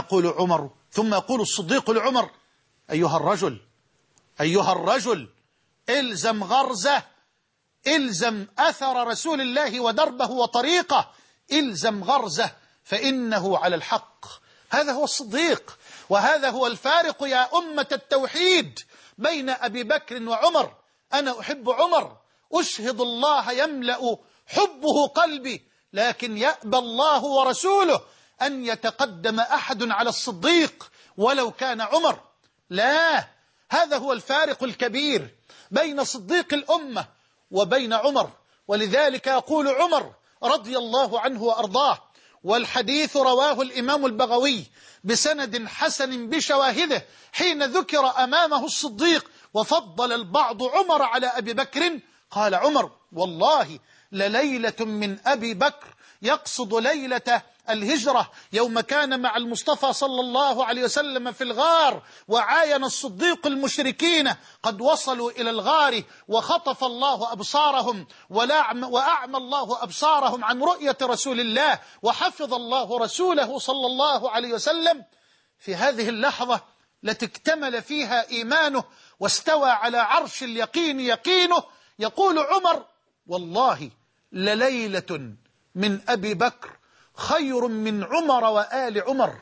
يقول الصديق لعمر: أيها الرجل، أيها الرجل، إلزم غرزه، إلزم أثر رسول الله ودربه وطريقه، إلزم غرزه، فإنه على الحق. هذا هو الصديق، وهذا هو الفارق يا أمة التوحيد بين أبي بكر وعمر. أنا أحب عمر، أشهد الله يملأ حبه قلبي، لكن يأبى الله ورسوله أن يتقدم أحد على الصديق ولو كان عمر. لا، هذا هو الفارق الكبير بين صديق الأمة وبين عمر. ولذلك يقول عمر رضي الله عنه وأرضاه، والحديث رواه الإمام البغوي بسند حسن بشواهده، حين ذكر أمامه الصديق وفضل البعض عمر على أبي بكر، قال عمر: والله لليلة من أبي بكر، يقصد ليلة الهجرة يوم كان مع المصطفى صلى الله عليه وسلم في الغار، وعاين الصديق المشركين قد وصلوا إلى الغار، وخطف الله أبصارهم وأعمى الله أبصارهم عن رؤية رسول الله، وحفظ الله رسوله صلى الله عليه وسلم. في هذه اللحظة التي اكتمل فيها إيمانه واستوى على عرش اليقين يقينه، يقول عمر: والله لليلة من أبي بكر خير من عمر وآل عمر.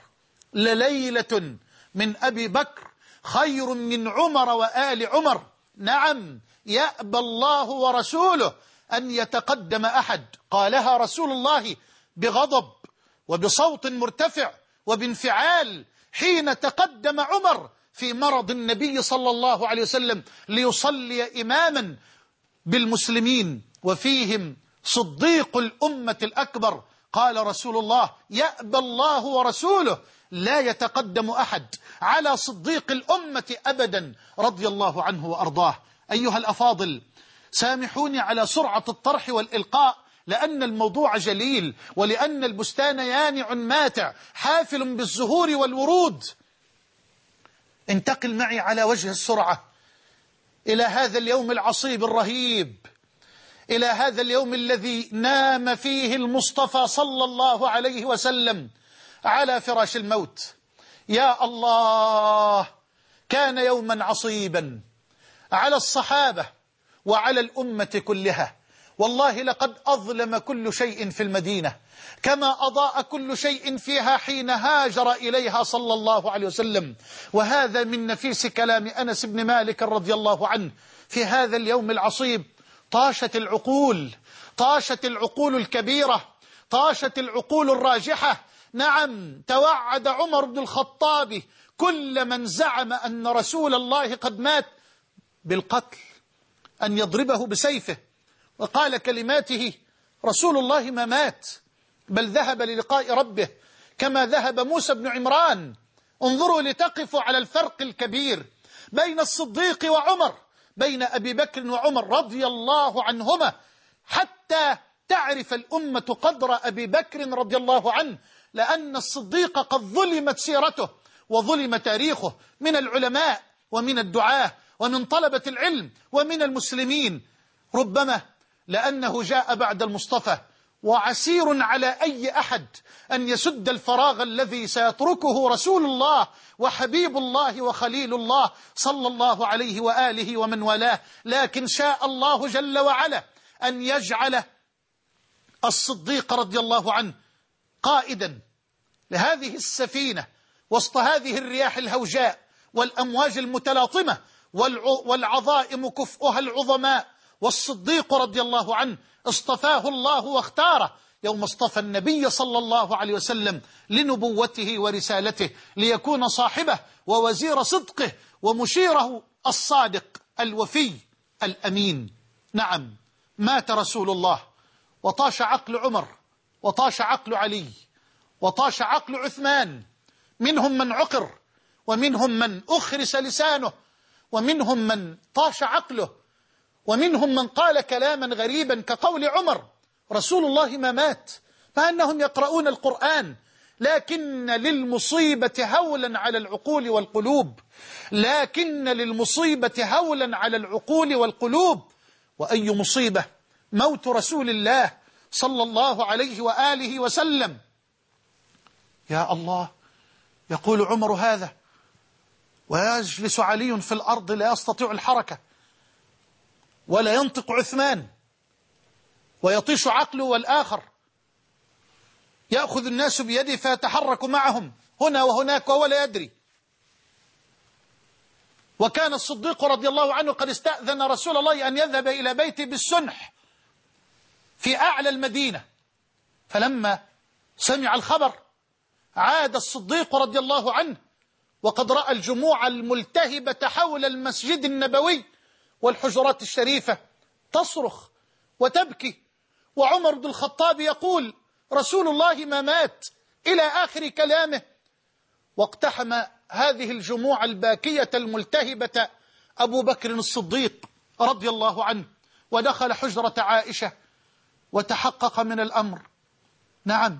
لليلة من أبي بكر خير من عمر وآل عمر. نعم، يأبى الله ورسوله أن يتقدم أحد. قالها رسول الله بغضب وبصوت مرتفع وبانفعال حين تقدم عمر في مرض النبي صلى الله عليه وسلم ليصلي إماما بالمسلمين وفيهم صديق الأمة الأكبر. قال رسول الله: يأبى الله ورسوله لا يتقدم أحد على صديق الأمة أبدا، رضي الله عنه وأرضاه. أيها الأفاضل، سامحوني على سرعة الطرح والإلقاء، لأن الموضوع جليل، ولأن البستان يانع ماتع حافل بالزهور والورود. انتقل معي على وجه السرعة إلى هذا اليوم العصيب الرهيب، إلى هذا اليوم الذي نام فيه المصطفى صلى الله عليه وسلم على فراش الموت. يا الله، كان يوما عصيبا على الصحابة وعلى الأمة كلها. والله لقد أظلم كل شيء في المدينة كما أضاء كل شيء فيها حين هاجر إليها صلى الله عليه وسلم. وهذا من نفيس كلام أنس بن مالك رضي الله عنه: في هذا اليوم العصيب طاشت العقول، طاشت العقول الكبيرة، طاشت العقول الراجحة. نعم، توعد عمر بن الخطاب كل من زعم أن رسول الله قد مات بالقتل، أن يضربه بسيفه. وقال كلماته: رسول الله ما مات، بل ذهب للقاء ربه كما ذهب موسى بن عمران. انظروا لتقفوا على الفرق الكبير بين الصديق وعمر، بين أبي بكر وعمر رضي الله عنهما، حتى تعرف الأمة قدر أبي بكر رضي الله عنه، لأن الصديق قد ظلمت سيرته وظلم تاريخه من العلماء ومن الدعاة ومن طلبة العلم ومن المسلمين، ربما لأنه جاء بعد المصطفى وعسير على أي أحد أن يسد الفراغ الذي سيتركه رسول الله وحبيب الله وخليل الله صلى الله عليه وآله ومن والاه. لكن شاء الله جل وعلا أن يجعل الصديق رضي الله عنه قائدا لهذه السفينة وسط هذه الرياح الهوجاء والأمواج المتلاطمة والعظائم كفؤها العظماء. والصديق رضي الله عنه اصطفاه الله واختاره يوم اصطفى النبي صلى الله عليه وسلم لنبوته ورسالته ليكون صاحبه ووزير صدقه ومشيره الصادق الوفي الأمين. نعم، مات رسول الله وطاش عقل عمر وطاش عقل علي وطاش عقل عثمان. منهم من عقر ومنهم من أخرس لسانه ومنهم من طاش عقله ومنهم من قال كلاما غريبا كقول عمر: رسول الله ما مات، مع أنهم يقرؤون القرآن، لكن للمصيبة هولا على العقول والقلوب، لكن للمصيبة هولا على العقول والقلوب. وأي مصيبة موت رسول الله صلى الله عليه وآله وسلم. يا الله، يقول عمر هذا ويجلس علي في الأرض لا يستطيع الحركة، ولا ينطق عثمان ويطيش عقله، والآخر يأخذ الناس بيده فيتحرك معهم هنا وهناك وهو لا يدري. وكان الصديق رضي الله عنه قد استأذن رسول الله أن يذهب إلى بيته بالسنح في أعلى المدينة، فلما سمع الخبر عاد الصديق رضي الله عنه وقد رأى الجموع الملتهبة حول المسجد النبوي والحجرات الشريفة تصرخ وتبكي، وعمر بن الخطاب يقول: رسول الله ما مات، إلى آخر كلامه. واقتحم هذه الجموع الباكية الملتهبة أبو بكر الصديق رضي الله عنه ودخل حجرة عائشة وتحقق من الأمر. نعم،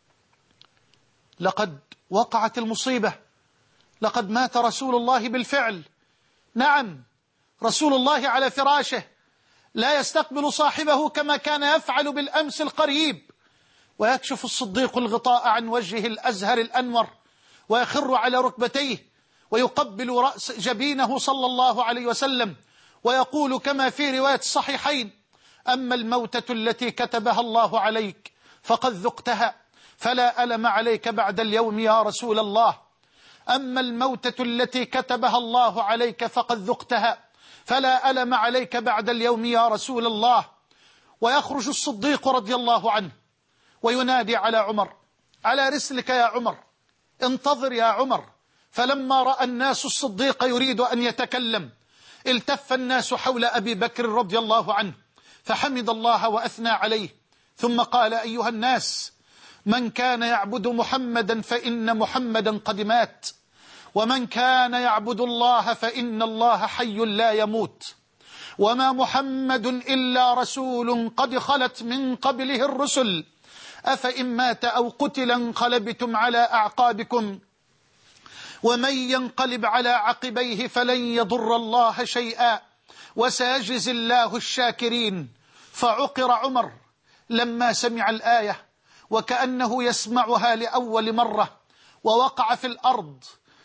لقد وقعت المصيبة، لقد مات رسول الله بالفعل. نعم، رسول الله على فراشه لا يستقبل صاحبه كما كان يفعل بالأمس القريب، ويكشف الصديق الغطاء عن وجهه الأزهر الأنور ويخر على ركبتيه ويقبل رأس جبينه صلى الله عليه وسلم ويقول كما في رواية الصحيحين: أما الموتة التي كتبها الله عليك فقد ذقتها، فلا ألم عليك بعد اليوم يا رسول الله. أما الموتة التي كتبها الله عليك فقد ذقتها، فلا ألم عليك بعد اليوم يا رسول الله. ويخرج الصديق رضي الله عنه وينادي على عمر: على رسلك يا عمر، انتظر يا عمر. فلما رأى الناس الصديق يريد أن يتكلم التف الناس حول أبي بكر رضي الله عنه فحمد الله وأثنى عليه، ثم قال: أيها الناس، من كان يعبد محمدا فإن محمدا قد مات، ومن كان يعبد الله فإن الله حي لا يموت، وما محمد إلا رسول قد خلت من قبله الرسل، أفإن مات أو قتل انقلبتم على أعقابكم، ومن ينقلب على عقبيه فلن يضر الله شيئا، وسيجزي الله الشاكرين. فعقر عمر لما سمع الآية وكأنه يسمعها لأول مرة، ووقع في الأرض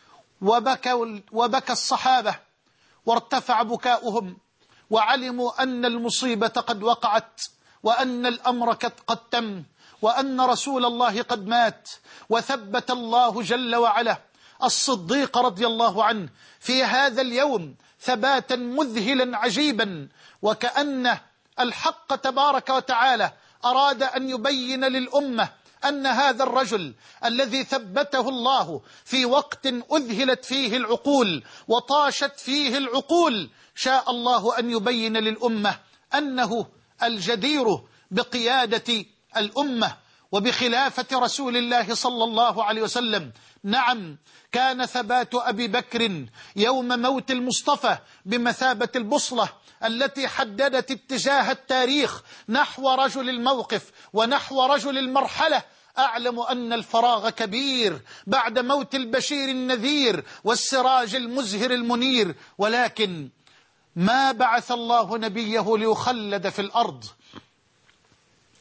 وبكى الصحابة وارتفع بكاؤهم، وعلموا أن المصيبة قد وقعت، وأن الأمر قد تم، وأن رسول الله قد مات. وثبت الله جل وعلا الصديق رضي الله عنه في هذا اليوم ثباتا مذهلا عجيبا، وكأن الحق تبارك وتعالى أراد أن يبين للأمة أن هذا الرجل الذي ثبته الله في وقت أذهلت فيه العقول وطاشت فيه العقول، شاء الله أن يبين للأمة أنه الجدير بقيادة الأمة وبخلافة رسول الله صلى الله عليه وسلم. نعم، كان ثبات أبي بكر يوم موت المصطفى بمثابة البوصلة التي حددت اتجاه التاريخ نحو رجل الموقف ونحو رجل المرحلة. أعلم أن الفراغ كبير بعد موت البشير النذير والسراج المزهر المنير، ولكن ما بعث الله نبيه ليخلد في الأرض،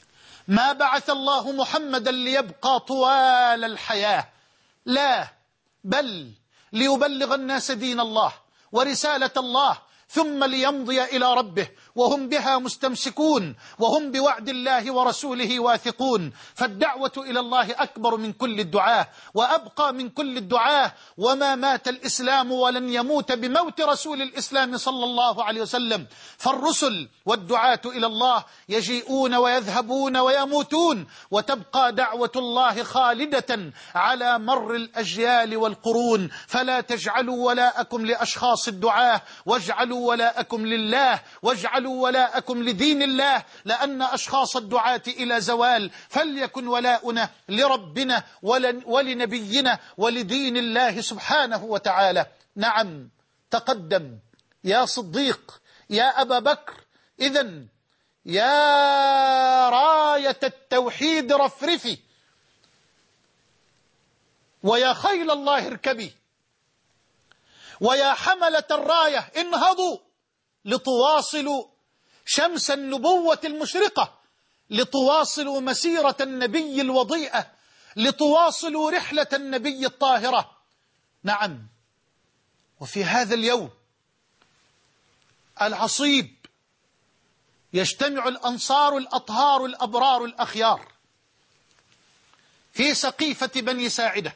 ما بعث الله محمدا ليبقى طوال الحياة، لا، بل ليبلغ الناس دين الله ورسالة الله، ثم ليمضي إلى ربه وهم بها مستمسكون، وهم بوعد الله ورسوله واثقون. فالدعوة إلى الله أكبر من كل الدعاة وأبقى من كل الدعاة، وما مات الإسلام ولن يموت بموت رسول الإسلام صلى الله عليه وسلم. فالرسل والدعاة إلى الله يجيئون ويذهبون ويموتون، وتبقى دعوة الله خالدة على مر الأجيال والقرون. فلا تجعلوا ولاءكم لأشخاص الدعاة، واجعلوا ولاءكم لله، واجعلوا ولاءكم لدين الله، لأن أشخاص الدعاة إلى زوال، فليكن ولاؤنا لربنا ولنبينا ولدين الله سبحانه وتعالى. نعم، تقدم يا صديق، يا أبا بكر، إذن يا راية التوحيد رفرفي، ويا خيل الله اركبي، ويا حملة الراية انهضوا لتواصلوا شمس النبوة المشرقة، لتواصلوا مسيرة النبي الوضيئة، لتواصلوا رحلة النبي الطاهرة. نعم، وفي هذا اليوم العصيب يجتمع الأنصار الأطهار الأبرار الأخيار في سقيفة بني ساعدة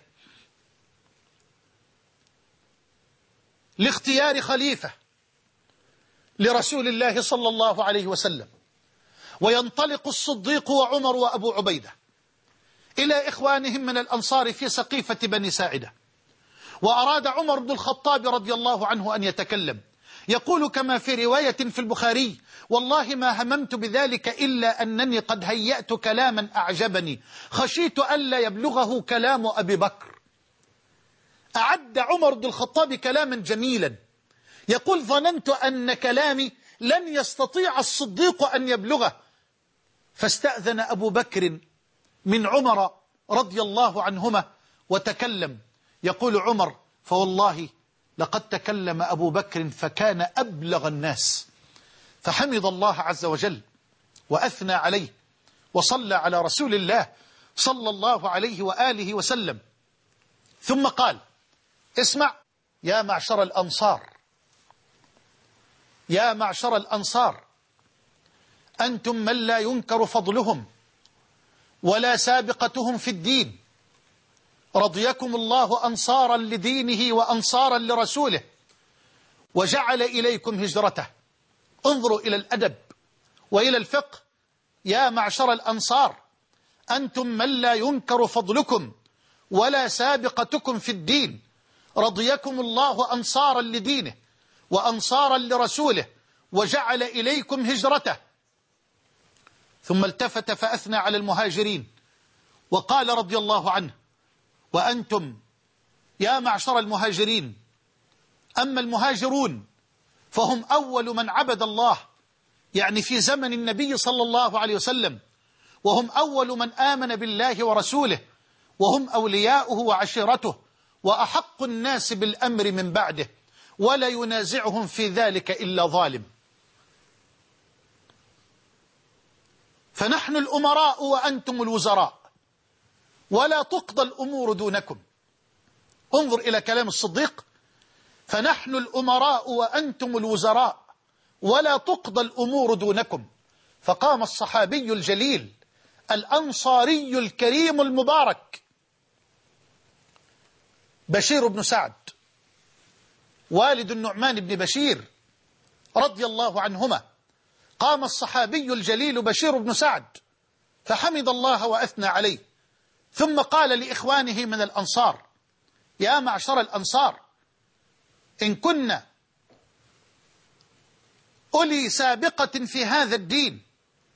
لاختيار خليفة لرسول الله صلى الله عليه وسلم، وينطلق الصديق وعمر وأبو عبيدة إلى إخوانهم من الأنصار في سقيفة بني ساعدة. وأراد عمر بن الخطاب رضي الله عنه أن يتكلم، يقول كما في رواية في البخاري: والله ما هممت بذلك إلا أنني قد هيأت كلاما أعجبني، خشيت ألا يبلغه كلام أبي بكر. أعد عمر بن الخطاب كلاما جميلا، يقول: ظننت أن كلامي لن يستطيع الصديق أن يبلغه، فاستأذن أبو بكر من عمر رضي الله عنهما وتكلم. يقول عمر: فوالله لقد تكلم أبو بكر فكان أبلغ الناس، فحمد الله عز وجل وأثنى عليه وصلى على رسول الله صلى الله عليه وآله وسلم، ثم قال: اسمع يا معشر الأنصار، يا معشر الأنصار، أنتم من لا ينكر فضلهم ولا سابقتهم في الدين، رضيكم الله أنصارا لدينه وأنصارا لرسوله، وجعل إليكم هجرته. انظروا إلى الأدب وإلى الفقه. يا معشر الأنصار، أنتم من لا ينكر فضلكم ولا سابقتكم في الدين، رضيكم الله أنصارا لدينه وأنصارا لرسوله، وجعل إليكم هجرته. ثم التفت فأثنى على المهاجرين وقال رضي الله عنه: وأنتم يا معشر المهاجرين، أما المهاجرون فهم أول من عبد الله، يعني في زمن النبي صلى الله عليه وسلم، وهم أول من آمن بالله ورسوله، وهم أولياؤه وعشيرته، وأحق الناس بالأمر من بعده، ولا ينازعهم في ذلك إلا ظالم. فنحن الأمراء وأنتم الوزراء، ولا تقضى الأمور دونكم. انظر إلى كلام الصديق: فنحن الأمراء وأنتم الوزراء، ولا تقضى الأمور دونكم. فقام الصحابي الجليل الأنصاري الكريم المبارك بشير بن سعد والد النعمان بن بشير رضي الله عنهما، قام الصحابي الجليل بشير بن سعد فحمد الله وأثنى عليه، ثم قال لإخوانه من الأنصار: يا معشر الأنصار، إن كنا أولي سابقة في هذا الدين،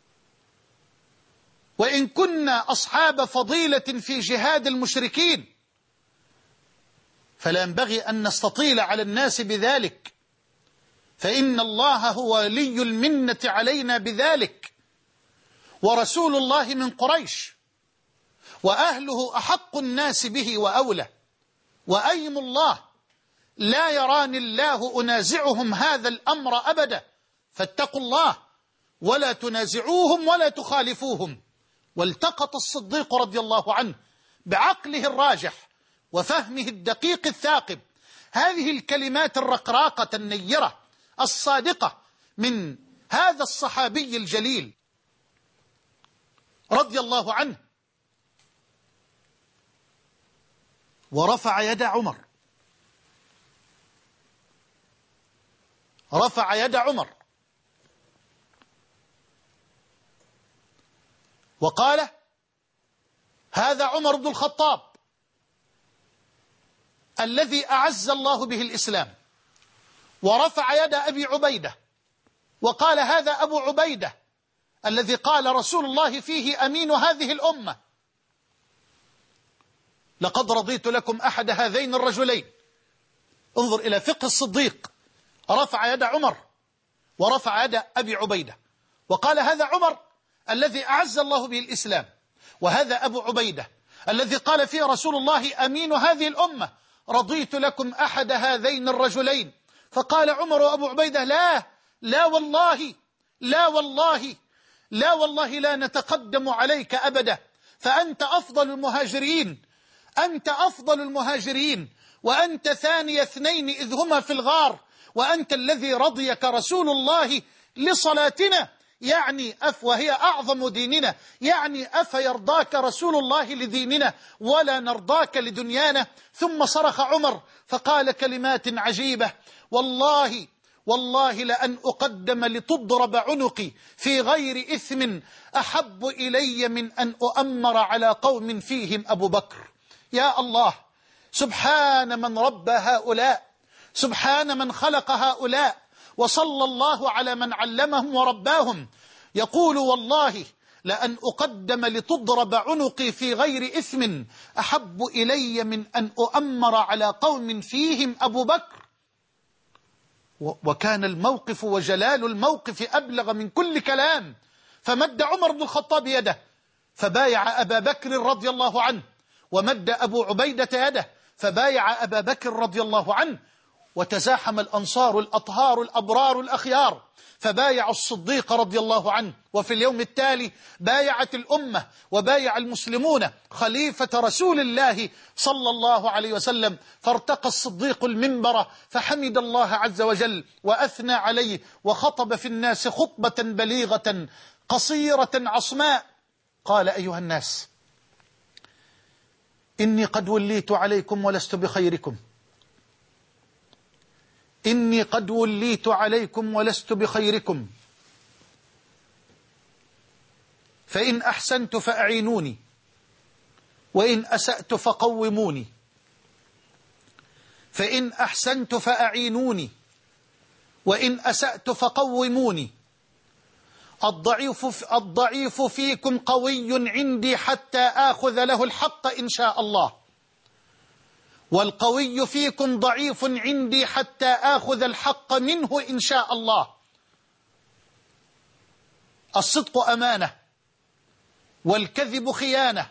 وإن كنا أصحاب فضيلة في جهاد المشركين، فلا ينبغي أن نستطيل على الناس بذلك، فإن الله هو ولي المنة علينا بذلك، ورسول الله من قريش، وأهله أحق الناس به وأولى، وأيم الله لا يراني الله أنازعهم هذا الأمر أبدا، فاتقوا الله ولا تنازعوهم ولا تخالفوهم. والتقط الصديق رضي الله عنه بعقله الراجح وفهمه الدقيق الثاقب هذه الكلمات الرقراقة النيرة الصادقة من هذا الصحابي الجليل رضي الله عنه، ورفع يد عمر، رفع يد عمر وقال: هذا عمر بن الخطاب الذي أعز الله به الإسلام. ورفع يد أبي عبيدة وقال: هذا أبو عبيدة الذي قال رسول الله فيه أمين هذه الأمة. لقد رضيت لكم أحد هذين الرجلين. انظر إلى فقه الصديق، رفع يد عمر ورفع يد أبي عبيدة وقال: هذا عمر الذي أعز الله به الإسلام، وهذا أبو عبيدة الذي قال فيه رسول الله أمين هذه الأمة، رضيت لكم أحد هذين الرجلين. فقال عمر وأبو عبيدة: لا والله، لا والله، لا والله، لا نتقدم عليك أبدا، فأنت أفضل المهاجرين، أنت أفضل المهاجرين، وأنت ثاني اثنين إذ هما في الغار، وأنت الذي رضيك رسول الله لصلاتنا، يعني وهي أعظم ديننا، يعني أفيرضاك رسول الله لديننا ولا نرضاك لدنيانا؟ ثم صرخ عمر فقال كلمات عجيبة: والله والله لأن أقدم لتضرب عنقي في غير إثم أحب إلي من أن أؤمر على قوم فيهم أبو بكر. يا الله، سبحان من ربى هؤلاء، سبحان من خلق هؤلاء، وصلى الله على من علمهم ورباهم. يقول: والله لأن أقدم لتضرب عنقي في غير إثم أحب إلي من أن أؤمر على قوم فيهم أبو بكر. وكان الموقف وجلال الموقف أبلغ من كل كلام، فمد عمر بن الخطاب يده فبايع أبا بكر رضي الله عنه، ومد أبو عبيدة يده فبايع أبا بكر رضي الله عنه، وتزاحم الأنصار الأطهار الأبرار الأخيار فبايعوا الصديق رضي الله عنه. وفي اليوم التالي بايعت الأمة وبايع المسلمون خليفة رسول الله صلى الله عليه وسلم، فارتقى الصديق المنبر فحمد الله عز وجل وأثنى عليه، وخطب في الناس خطبة بليغة قصيرة عصماء. قال: أيها الناس، إني قد وليت عليكم ولست بخيركم، إني قد وليت عليكم ولست بخيركم، فإن أحسنت فأعينوني، وإن أسأت فقوموني، فإن أحسنت فأعينوني، وإن أسأت فقوموني. الضعيف فيكم قوي عندي حتى آخذ له الحق إن شاء الله، والقوي فيكم ضعيف عندي حتى آخذ الحق منه إن شاء الله. الصدق أمانة والكذب خيانة،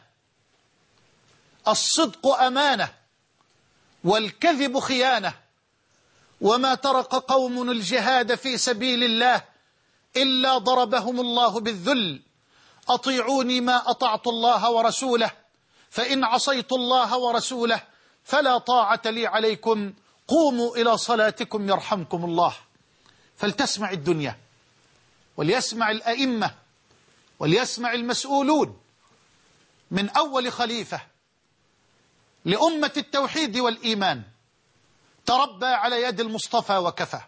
الصدق أمانة والكذب خيانة. وما ترك قوم الجهاد في سبيل الله إلا ضربهم الله بالذل. أطيعوني ما أطعت الله ورسوله، فإن عصيت الله ورسوله فلا طاعة لي عليكم، قوموا إلى صلاتكم يرحمكم الله. فلتسمع الدنيا، وليسمع الأئمة، وليسمع المسؤولون، من أول خليفة لأمة التوحيد والإيمان تربى على يد المصطفى وكفى،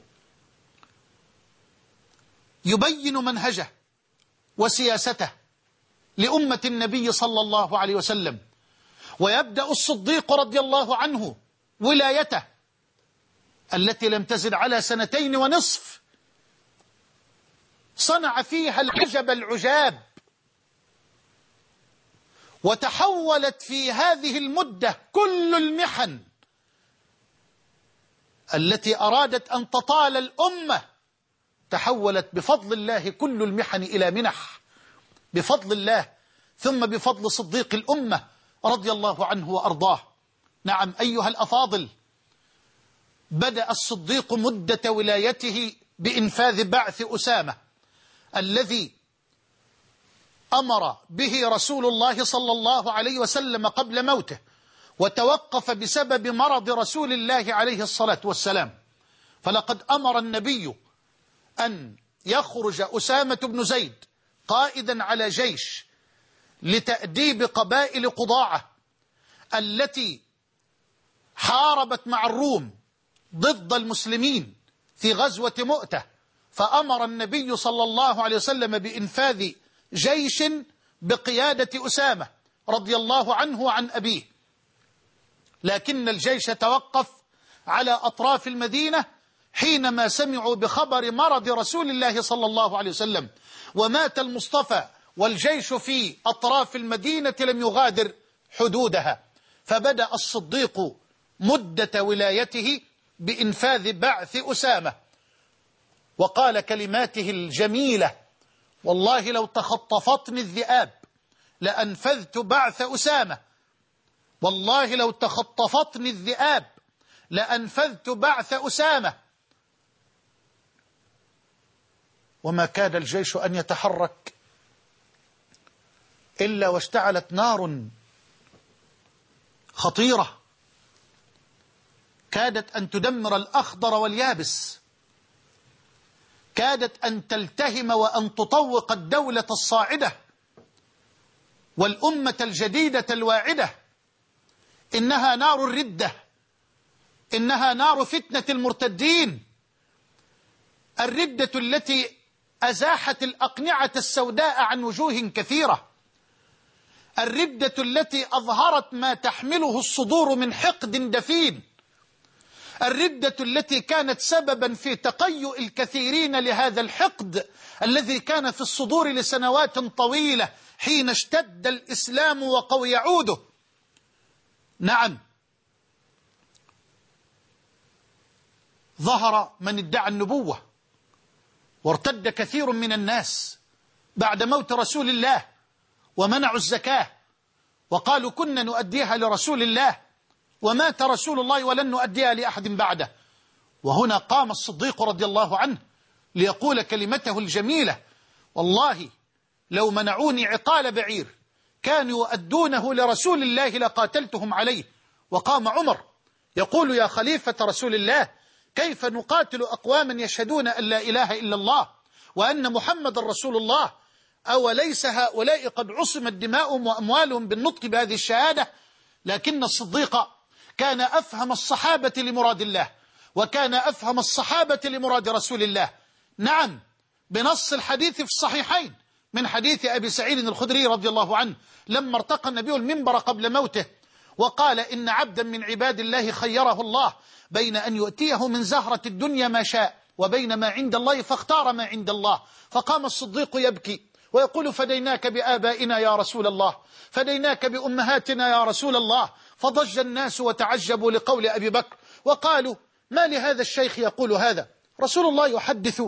يبين منهجه وسياسته لأمة النبي صلى الله عليه وسلم. ويبدأ الصديق رضي الله عنه ولايته التي لم تزد على 2.5 سنين، صنع فيها العجب العجاب، وتحولت في هذه المدة كل المحن التي أرادت أن تطال الأمة، تحولت بفضل الله كل المحن إلى منح، بفضل الله، ثم بفضل صديق الأمة رضي الله عنه وأرضاه. نعم أيها الأفاضل، بدأ الصديق مدة ولايته بإنفاذ بعث أسامة الذي أمر به رسول الله صلى الله عليه وسلم قبل موته، وتوقف بسبب مرض رسول الله عليه الصلاة والسلام. فلقد أمر النبي أن يخرج أسامة بن زيد قائدا على جيش لتأديب قبائل قضاعة التي حاربت مع الروم ضد المسلمين في غزوة مؤتة، فأمر النبي صلى الله عليه وسلم بإنفاذ جيش بقيادة أسامة رضي الله عنه وعن أبيه. لكن الجيش توقف على أطراف المدينة حينما سمعوا بخبر مرض رسول الله صلى الله عليه وسلم، ومات المصطفى والجيش في أطراف المدينة لم يغادر حدودها. فبدأ الصديق مدة ولايته بإنفاذ بعث أسامة، وقال كلماته الجميلة: والله لو تخطفتني الذئاب لأنفذت بعث أسامة، والله لو تخطفتني الذئاب لأنفذت بعث أسامة. وما كاد الجيش أن يتحرك إلا واشتعلت نار خطيرة كادت أن تدمر الأخضر واليابس، كادت أن تلتهم وأن تطوق الدولة الصاعدة والأمة الجديدة الواعدة. إنها نار الردة، إنها نار فتنة المرتدين، الردة التي أزاحت الأقنعة السوداء عن وجوه كثيرة، الردة التي أظهرت ما تحمله الصدور من حقد دفين، الردة التي كانت سببا في تقيؤ الكثيرين لهذا الحقد الذي كان في الصدور لسنوات طويلة حين اشتد الإسلام وقوي عوده. نعم، ظهر من ادعى النبوة، وارتد كثير من الناس بعد موت رسول الله، ومنعوا الزكاة وقالوا كنا نؤديها لرسول الله، ومات رسول الله ولن نؤديها لأحد بعده. وهنا قام الصديق رضي الله عنه ليقول كلمته الجميلة: والله لو منعوني عقال بعير كانوا يؤدونه لرسول الله لقاتلتهم عليه. وقام عمر يقول: يا خليفة رسول الله، كيف نقاتل أقواما يشهدون أن لا إله إلا الله وأن محمد رسول الله؟ أوليس هؤلاء قد عصمت دماؤهم وأموالهم بالنطق بهذه الشهادة؟ لكن الصديق كان أفهم الصحابة لمراد الله، وكان أفهم الصحابة لمراد رسول الله. نعم، بنص الحديث في الصحيحين من حديث أبي سعيد الخدري رضي الله عنه لما ارتقى النبي المنبر قبل موته وقال: إن عبدا من عباد الله خيره الله بين أن يؤتيه من زهرة الدنيا ما شاء وبين ما عند الله فاختار ما عند الله. فقام الصديق يبكي ويقول: فديناك بآبائنا يا رسول الله، فديناك بأمهاتنا يا رسول الله. فضج الناس وتعجبوا لقول أبي بكر وقالوا: ما لهذا الشيخ يقول هذا؟ رسول الله يحدث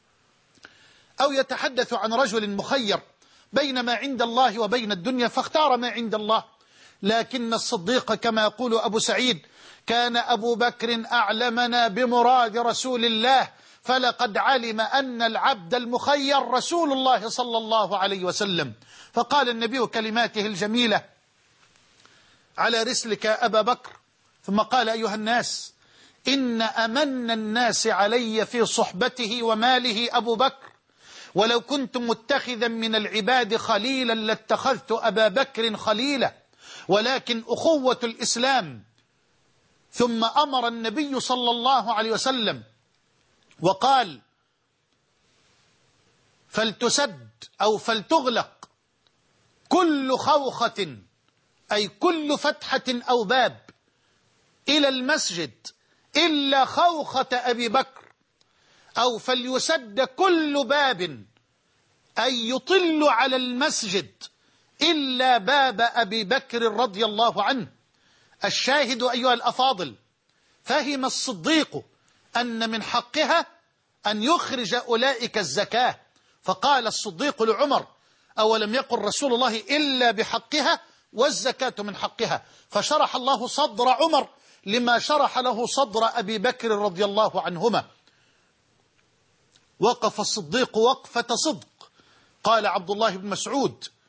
أو يتحدث عن رجل مخير بين ما عند الله وبين الدنيا فاختار ما عند الله. لكن الصديق كما يقول أبو سعيد: كان أبو بكر أعلمنا بمراد رسول الله، فلقد علم أن العبد المخير رسول الله صلى الله عليه وسلم. فقال النبي كلماته الجميلة: على رسلك أبا بكر. ثم قال: أيها الناس، إن أمن الناس علي في صحبته وماله أبو بكر، ولو كنت متخذا من العباد خليلا لاتخذت أبا بكر خليلا، ولكن أخوة الإسلام. ثم أمر النبي صلى الله عليه وسلم وقال: فلتسد أو فلتغلق كل خوخة، أي كل فتحة أو باب إلى المسجد إلا خوخة أبي بكر، أو فليسد كل باب أي يطل على المسجد إلا باب أبي بكر رضي الله عنه. الشاهد أيها الأفاضل، فهم الصديق أن من حقها أن يخرج أولئك الزكاة، فقال الصديق لعمر: أولم يقل رسول الله إلا بحقها والزكاة من حقها؟ فشرح الله صدر عمر لما شرح له صدر أبي بكر رضي الله عنهما. وقف الصديق وقفة صدق. قال عبد الله بن مسعود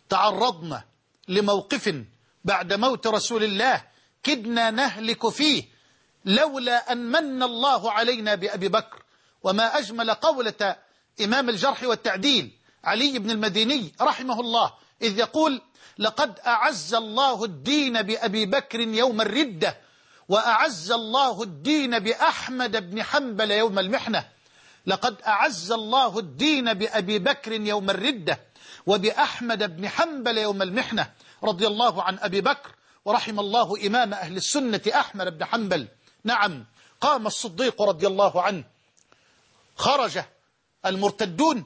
تعرضنا لموقف بعد موت رسول الله كدنا نهلك فيه لولا أن من الله علينا بأبي بكر. وما أجمل قولة إمام الجرح والتعديل علي بن المديني رحمه الله إذ يقول: لقد أعز الله الدين بأبي بكر يوم الردة، وأعز الله الدين بأحمد بن حنبل يوم المحنة. لقد أعز الله الدين بأبي بكر يوم الردة وبأحمد بن حنبل يوم المحنة. رضي الله عن أبي بكر ورحم الله إمام أهل السنة أحمد بن حنبل. نعم، قام الصديق رضي الله عنه، خرج المرتدون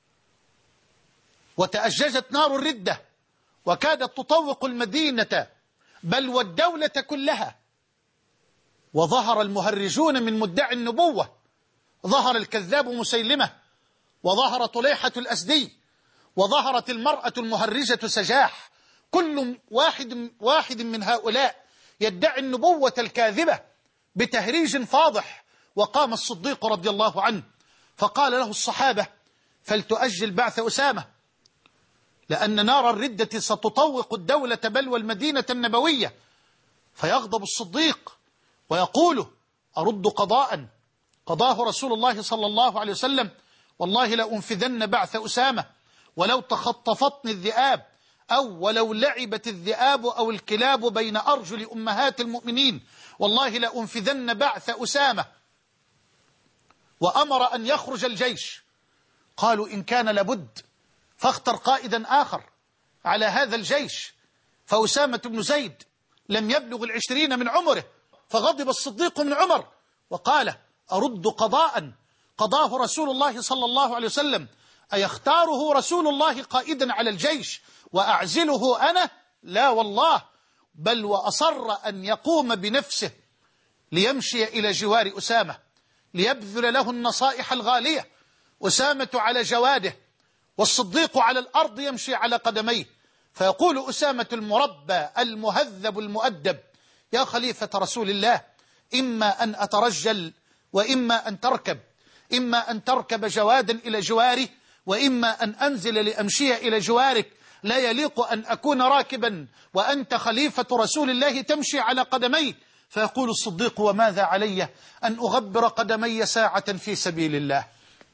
وتأججت نار الردة وكادت تطوق المدينة بل والدولة كلها، وظهر المهرجون من مدعي النبوة، ظهر الكذاب مسيلمة، وظهر طليحة الأسدي، وظهرت المرأة المهرجة سجاح. كل واحد من هؤلاء يدعي النبوة الكاذبة بتهريج فاضح. وقام الصديق رضي الله عنه فقال له الصحابة: فلتؤجل بعث أسامة، لأن نار الردة ستطوق الدولة بل والمدينة النبوية. فيغضب الصديق ويقول: أرد قضاء قضاه رسول الله صلى الله عليه وسلم، والله لأنفذن بعث أسامة ولو تخطفتني الذئاب، أو ولو لعبت الذئاب أو الكلاب بين أرجل أمهات المؤمنين، والله لأنفذن بعث أسامة. وأمر أن يخرج الجيش. قالوا: إن كان لابد فاختر قائدا آخر على هذا الجيش. فأسامة بن زيد لم يبلغ 20 من عمره، فغضب الصديق من عمر وقال: أرد قضاء قضاه رسول الله صلى الله عليه وسلم، أيختاره رسول الله قائدا على الجيش وأعزله أنا؟ لا والله، بل وأصر أن يقوم بنفسه ليمشي إلى جوار أسامة ليبذل له النصائح الغالية. أسامة على جواده والصديق على الأرض يمشي على قدميه، فيقول أسامة المربى المهذب المؤدب: يا خليفة رسول الله، إما أن أترجل وإما أن تركب، إما أن تركب جوادا إلى جواري وإما أن أنزل لأمشي إلى جوارك، لا يليق أن أكون راكبا وأنت خليفة رسول الله تمشي على قدمي. فيقول الصديق: وماذا علي أن أغبر قدمي ساعة في سبيل الله؟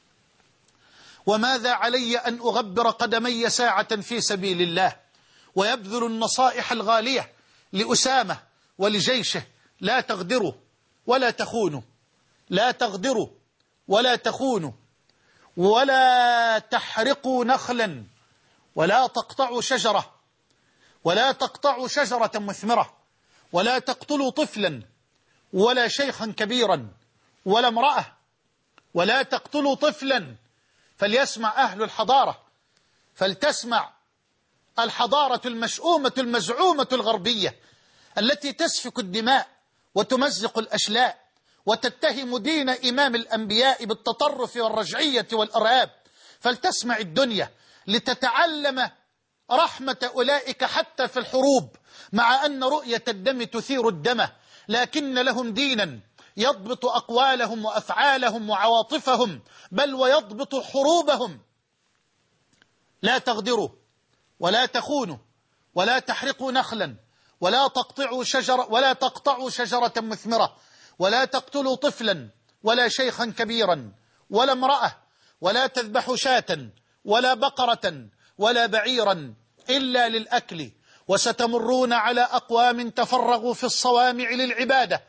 وماذا علي أن أغبر قدمي ساعة في سبيل الله؟ ويبذل النصائح الغالية لأسامة ولجيشه: لا تغدروا ولا تخونوا، لا تغدروا ولا تخونوا، ولا تحرقوا نخلا، ولا تقطعوا شجرة، ولا تقطعوا شجرة مثمرة، ولا تقتلوا طفلا ولا شيخا كبيرا ولا امرأة، ولا تقتلوا طفلا. فليسمع أهل الحضارة، فلتسمع الحضارة المشؤومة المزعومة الغربية التي تسفك الدماء وتمزق الأشلاء وتتهم دين إمام الأنبياء بالتطرف والرجعية والإرهاب. فلتسمع الدنيا لتتعلم رحمة أولئك حتى في الحروب، مع أن رؤية الدم تثير الدم، لكن لهم دينا يضبط أقوالهم وأفعالهم وعواطفهم، بل ويضبط حروبهم. لا تغدروا ولا تخونوا ولا تحرقوا نخلا ولا تقطعوا شجرة مثمرة، ولا تقتلوا طفلا ولا شيخا كبيرا ولا امرأة، ولا تذبحوا شاة ولا بقرة ولا بعيرا إلا للأكل، وستمرون على أقوام تفرغوا في الصوامع للعبادة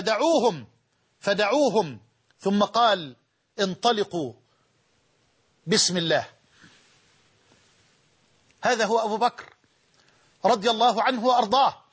فدعوهم. ثم قال: انطلقوا بسم الله. هذا هو أبو بكر رضي الله عنه وأرضاه.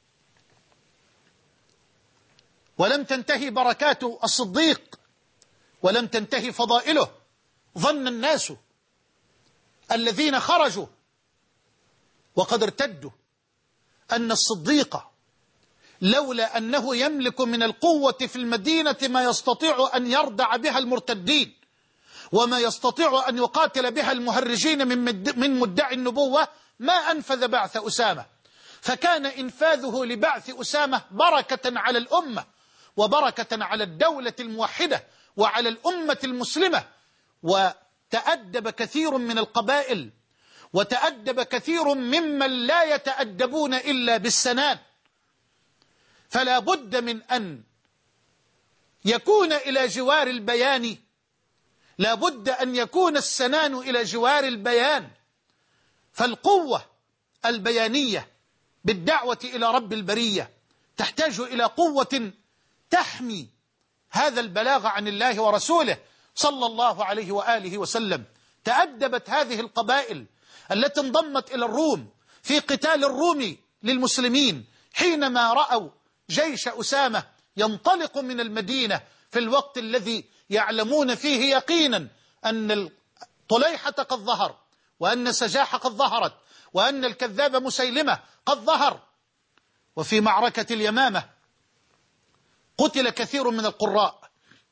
ولم تنتهي بركات الصديق ولم تنتهي فضائله. ظن الناس الذين خرجوا وقد ارتدوا أن الصديق لولا أنه يملك من القوة في المدينة ما يستطيع أن يردع بها المرتدين وما يستطيع أن يقاتل بها المهرجين من مدعي النبوة، ما أنفذ بعث أسامة. فكان إنفاذه لبعث أسامة بركة على الأمة وبركة على الدولة الموحدة وعلى الأمة المسلمة. وتأدب كثير من القبائل وتأدب كثير ممن لا يتأدبون إلا بالسنان. فلا بد من أن يكون إلى جوار البيان، لا بد أن يكون السنان إلى جوار البيان. فالقوة البيانية بالدعوة إلى رب البرية تحتاج إلى قوة تحمي هذا البلاغ عن الله ورسوله صلى الله عليه وآله وسلم. تأدبت هذه القبائل التي انضمت إلى الروم في قتال الروم للمسلمين حينما رأوا جيش أسامة ينطلق من المدينة في الوقت الذي يعلمون فيه يقينا أن طليحة قد ظهر، وأن سجاح قد ظهرت، وأن الكذاب مسيلمة قد ظهر. وفي معركة اليمامة قتل كثير من القراء،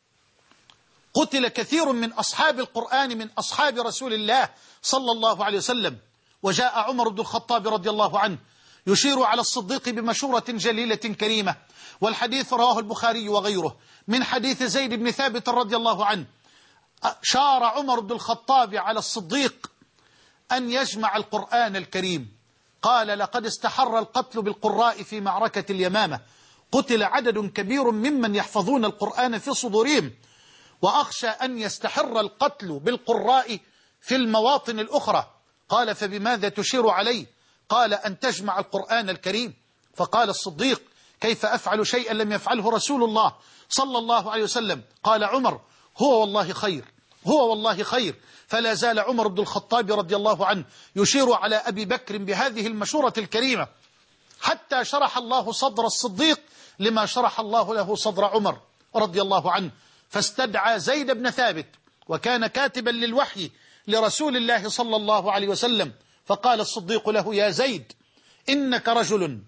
قتل كثير من أصحاب القرآن من أصحاب رسول الله صلى الله عليه وسلم. وجاء عمر بن الخطاب رضي الله عنه يشير على الصديق بمشورة جليلة كريمة، والحديث رواه البخاري وغيره من حديث زيد بن ثابت رضي الله عنه. شار عمر بن الخطاب على الصديق أن يجمع القرآن الكريم. قال: لقد استحر القتل بالقراء في معركة اليمامة، قتل عدد كبير ممن يحفظون القرآن في صدورهم، وأخشى أن يستحر القتل بالقراء في المواطن الأخرى. قال: فبماذا تشير علي؟ قال: أن تجمع القرآن الكريم. فقال الصديق: كيف أفعل شيئا لم يفعله رسول الله صلى الله عليه وسلم؟ قال عمر: هو والله خير، هو والله خير. فلا زال عمر بن الخطاب رضي الله عنه يشير على أبي بكر بهذه المشورة الكريمة، حتى شرح الله صدر الصديق لما شرح الله له صدر عمر رضي الله عنه. فاستدعى زيد بن ثابت، وكان كاتبا للوحي لرسول الله صلى الله عليه وسلم. فقال الصديق له: يا زيد، إنك رجل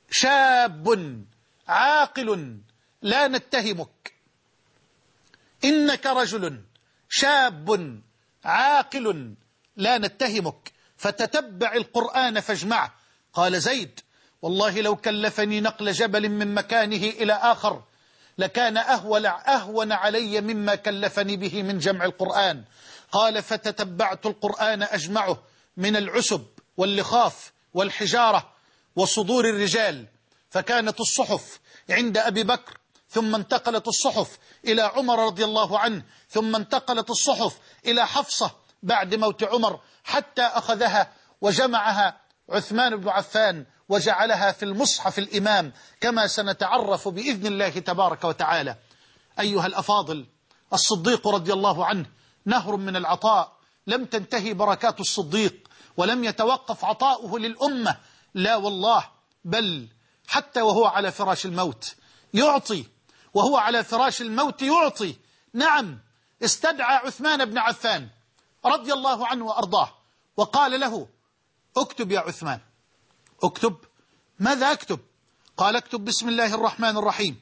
شاب عاقل لا نتهمك، إنك رجل شاب عاقل لا نتهمك، فتتبع القرآن فاجمعه. قال زيد: والله لو كلفني نقل جبل من مكانه إلى آخر لكان أهون علي مما كلفني به من جمع القرآن. قال: فتتبعت القرآن أجمعه من العسب واللخاف والحجارة وصدور الرجال، فكانت الصحف عند أبي بكر، ثم انتقلت الصحف إلى عمر رضي الله عنه، ثم انتقلت الصحف إلى حفصة بعد موت عمر، حتى أخذها وجمعها عثمان بن عفان وجعلها في المصحف الإمام، كما سنتعرف بإذن الله تبارك وتعالى. أيها الأفاضل، الصديق رضي الله عنه نهر من العطاء، لم تنتهي بركات الصديق ولم يتوقف عطاؤه للأمة، لا والله، بل حتى وهو على فراش الموت يعطي، وهو على فراش الموت يعطي. نعم، استدعى عثمان بن عفان رضي الله عنه وأرضاه وقال له: اكتب يا عثمان. اكتب؟ ماذا أكتب؟ قال: اكتب بسم الله الرحمن الرحيم.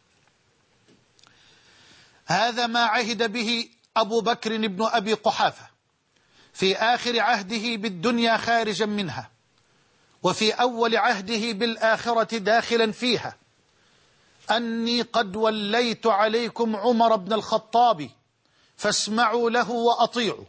هذا ما عهد به أبو بكر بن أبي قحافة في آخر عهده بالدنيا خارجا منها، وفي أول عهده بالآخرة داخلا فيها، أني قد وليت عليكم عمر بن الخطاب فاسمعوا له وأطيعوا.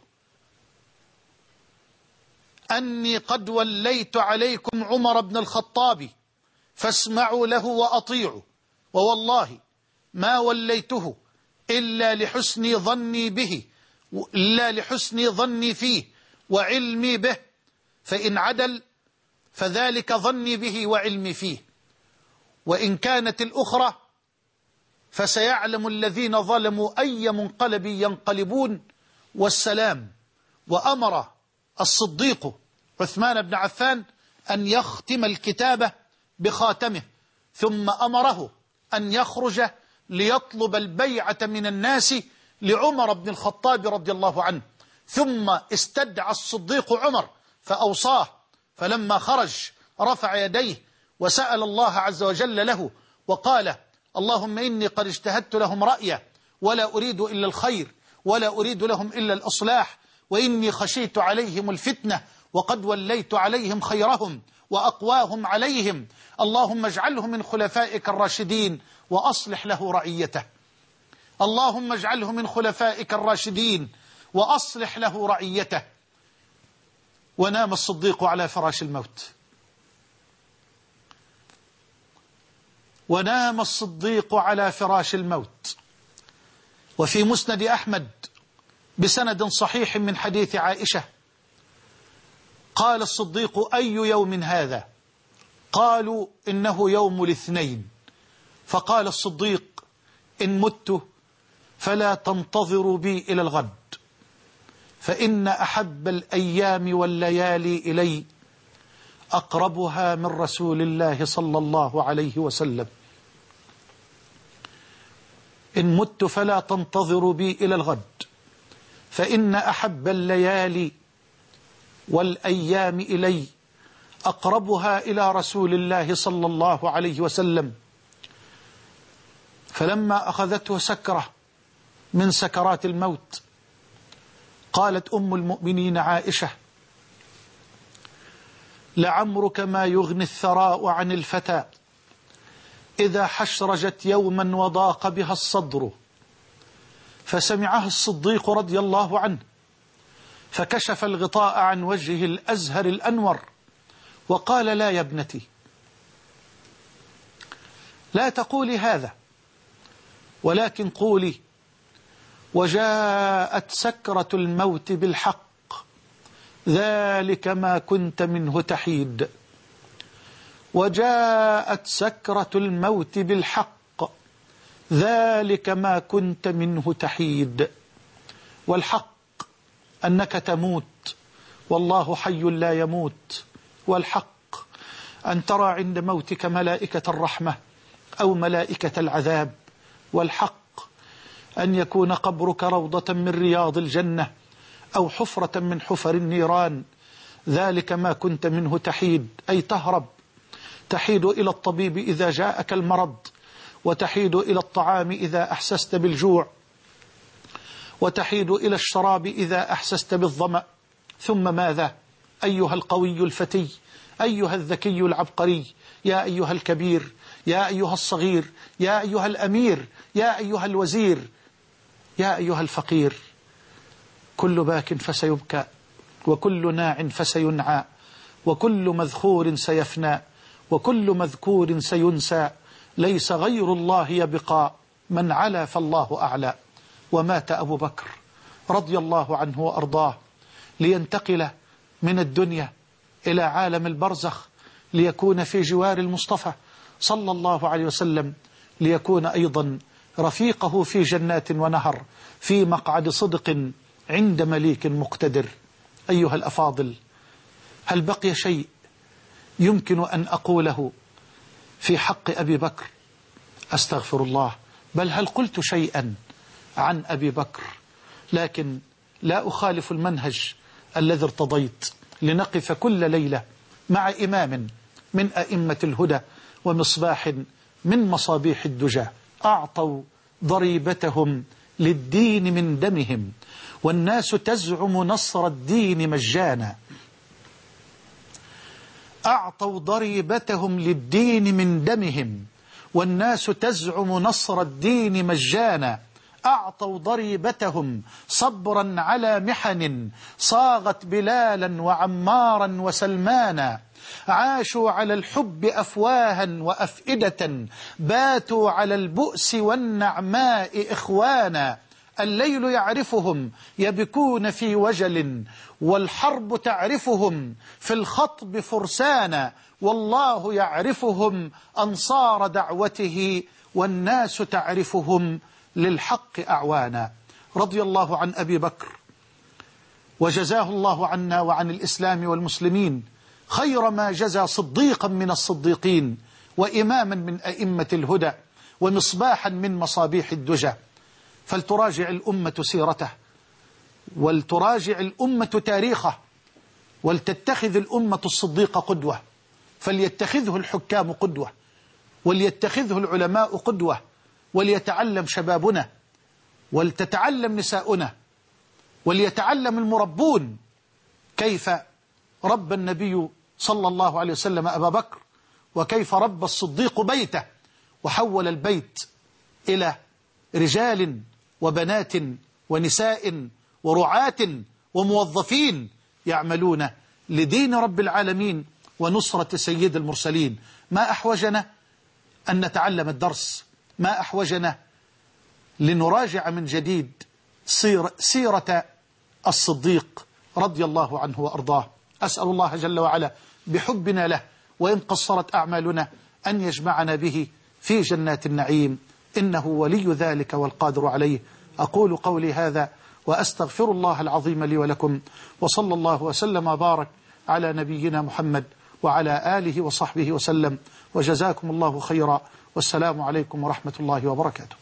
أني قد وليت عليكم عمر بن الخطاب فاسمعوا له وأطيعوا، ووالله ما وليته إلا لحسن ظني به، إلا لحسن ظني فيه وعلمي به، فإن عدل فذلك ظني به وعلمي فيه، وإن كانت الأخرى فسيعلم الذين ظلموا أي منقلب ينقلبون، والسلام. وأمر الصديق عثمان بن عفان أن يختم الكتابة بخاتمه، ثم أمره أن يخرج ليطلب البيعة من الناس لعمر بن الخطاب رضي الله عنه. ثم استدعى الصديق عمر فأوصاه، فلما خرج رفع يديه وسأل الله عز وجل له وقال: اللهم إني قد اجتهدت لهم رأيا ولا أريد إلا الخير ولا أريد لهم إلا الإصلاح، وإني خشيت عليهم الفتنة وقد وليت عليهم خيرهم وأقواهم عليهم، اللهم اجعله من خلفائك الراشدين وأصلح له رعيته. اللهم اجعله من خلفائك الراشدين وأصلح له رعيته. ونام الصديق على فراش الموت. ونام الصديق على فراش الموت. وفي مسند أحمد بسند صحيح من حديث عائشة قال الصديق: أي يوم هذا؟ قالوا: إنه يوم الاثنين. فقال الصديق: إن مت فلا تنتظروا بي إلى الغد، فإن أحب الأيام والليالي إلي أقربها من رسول الله صلى الله عليه وسلم. إن مت فلا تنتظروا بي إلى الغد، فإن أحب الليالي والأيام إلي أقربها إلى رسول الله صلى الله عليه وسلم. فلما أخذته سكرة من سكرات الموت قالت أم المؤمنين عائشة: لعمرك ما يغني الثراء عن الفتى إذا حشرجت يوما وضاق بها الصدر. فسمعها الصديق رضي الله عنه فكشف الغطاء عن وجهه الأزهر الأنور وقال: لا يا ابنتي، لا تقولي هذا، ولكن قولي: وجاءت سكرة الموت بالحق، ذلك ما كنت منه تحيد. وجاءت سكرة الموت بالحق، ذلك ما كنت منه تحيد. والحق أنك تموت، والله حي لا يموت. والحق أن ترى عند موتك ملائكة الرحمة أو ملائكة العذاب. والحق أن يكون قبرك روضة من رياض الجنة أو حفرة من حفر النيران. ذلك ما كنت منه تحيد، أي تهرب، تحيد إلى الطبيب إذا جاءك المرض، وتحيد إلى الطعام إذا أحسست بالجوع، وتحيد إلى الشراب إذا أحسست بالظمأ. ثم ماذا؟ أيها القوي الفتي، أيها الذكي العبقري، يا أيها الكبير، يا أيها الصغير، يا أيها الأمير، يا أيها الوزير، يا أيها الفقير، كل باك فسيبكى، وكل ناع فسينعى، وكل مذخور سيفنى، وكل مذكور سينسى. ليس غير الله يبقى، من علا فالله أعلى. ومات أبو بكر رضي الله عنه وأرضاه لينتقل من الدنيا إلى عالم البرزخ، ليكون في جوار المصطفى صلى الله عليه وسلم، ليكون أيضا رفيقه في جنات ونهر، في مقعد صدق عند مليك مقتدر. أيها الأفاضل، هل بقي شيء يمكن أن أقوله في حق أبي بكر؟ أستغفر الله، بل هل قلت شيئا عن أبي بكر؟ لكن لا أخالف المنهج الذي ارتضيت لنقف كل ليلة مع إمام من أئمة الهدى ومصباح من مصابيح الدجى. أعطوا ضريبتهم للدين من دمهم، والناس تزعم نصر الدين مجانا. أعطوا ضريبتهم للدين من دمهم، والناس تزعم نصر الدين مجانا. أعطوا ضريبتهم صبرا على محن صاغت بلالا وعمارا وسلمانا. عاشوا على الحب أفواها وأفئدة، باتوا على البؤس والنعماء إخوانا. الليل يعرفهم يبكون في وجل، والحرب تعرفهم في الخطب فرسانا. والله يعرفهم أنصار دعوته، والناس تعرفهم للحق أعوانا. رضي الله عن أبي بكر، وجزاه الله عنا وعن الإسلام والمسلمين خير ما جزى صديقا من الصديقين، وإماما من أئمة الهدى، ومصباحا من مصابيح الدجى. فلتراجع الأمة سيرته، ولتراجع الأمة تاريخه، ولتتخذ الأمة الصديق قدوة، فليتخذه الحكام قدوة، وليتخذه العلماء قدوة، وليتعلم شبابنا، ولتتعلم نساؤنا، وليتعلم المربون كيف ربى النبي صلى الله عليه وسلم أبا بكر، وكيف ربى الصديق بيته، وحول البيت إلى رجال وبنات ونساء ورعاة وموظفين يعملون لدين رب العالمين ونصرة سيد المرسلين. ما أحوجنا أن نتعلم الدرس، ما أحوجنا لنراجع من جديد سيرة الصديق رضي الله عنه وأرضاه. أسأل الله جل وعلا بحبنا له وإن قصرت أعمالنا أن يجمعنا به في جنات النعيم، إنه ولي ذلك والقادر عليه. أقول قولي هذا وأستغفر الله العظيم لي ولكم، وصلى الله وسلم وبارك على نبينا محمد وعلى آله وصحبه وسلم، وجزاكم الله خيرا، والسلام عليكم ورحمة الله وبركاته.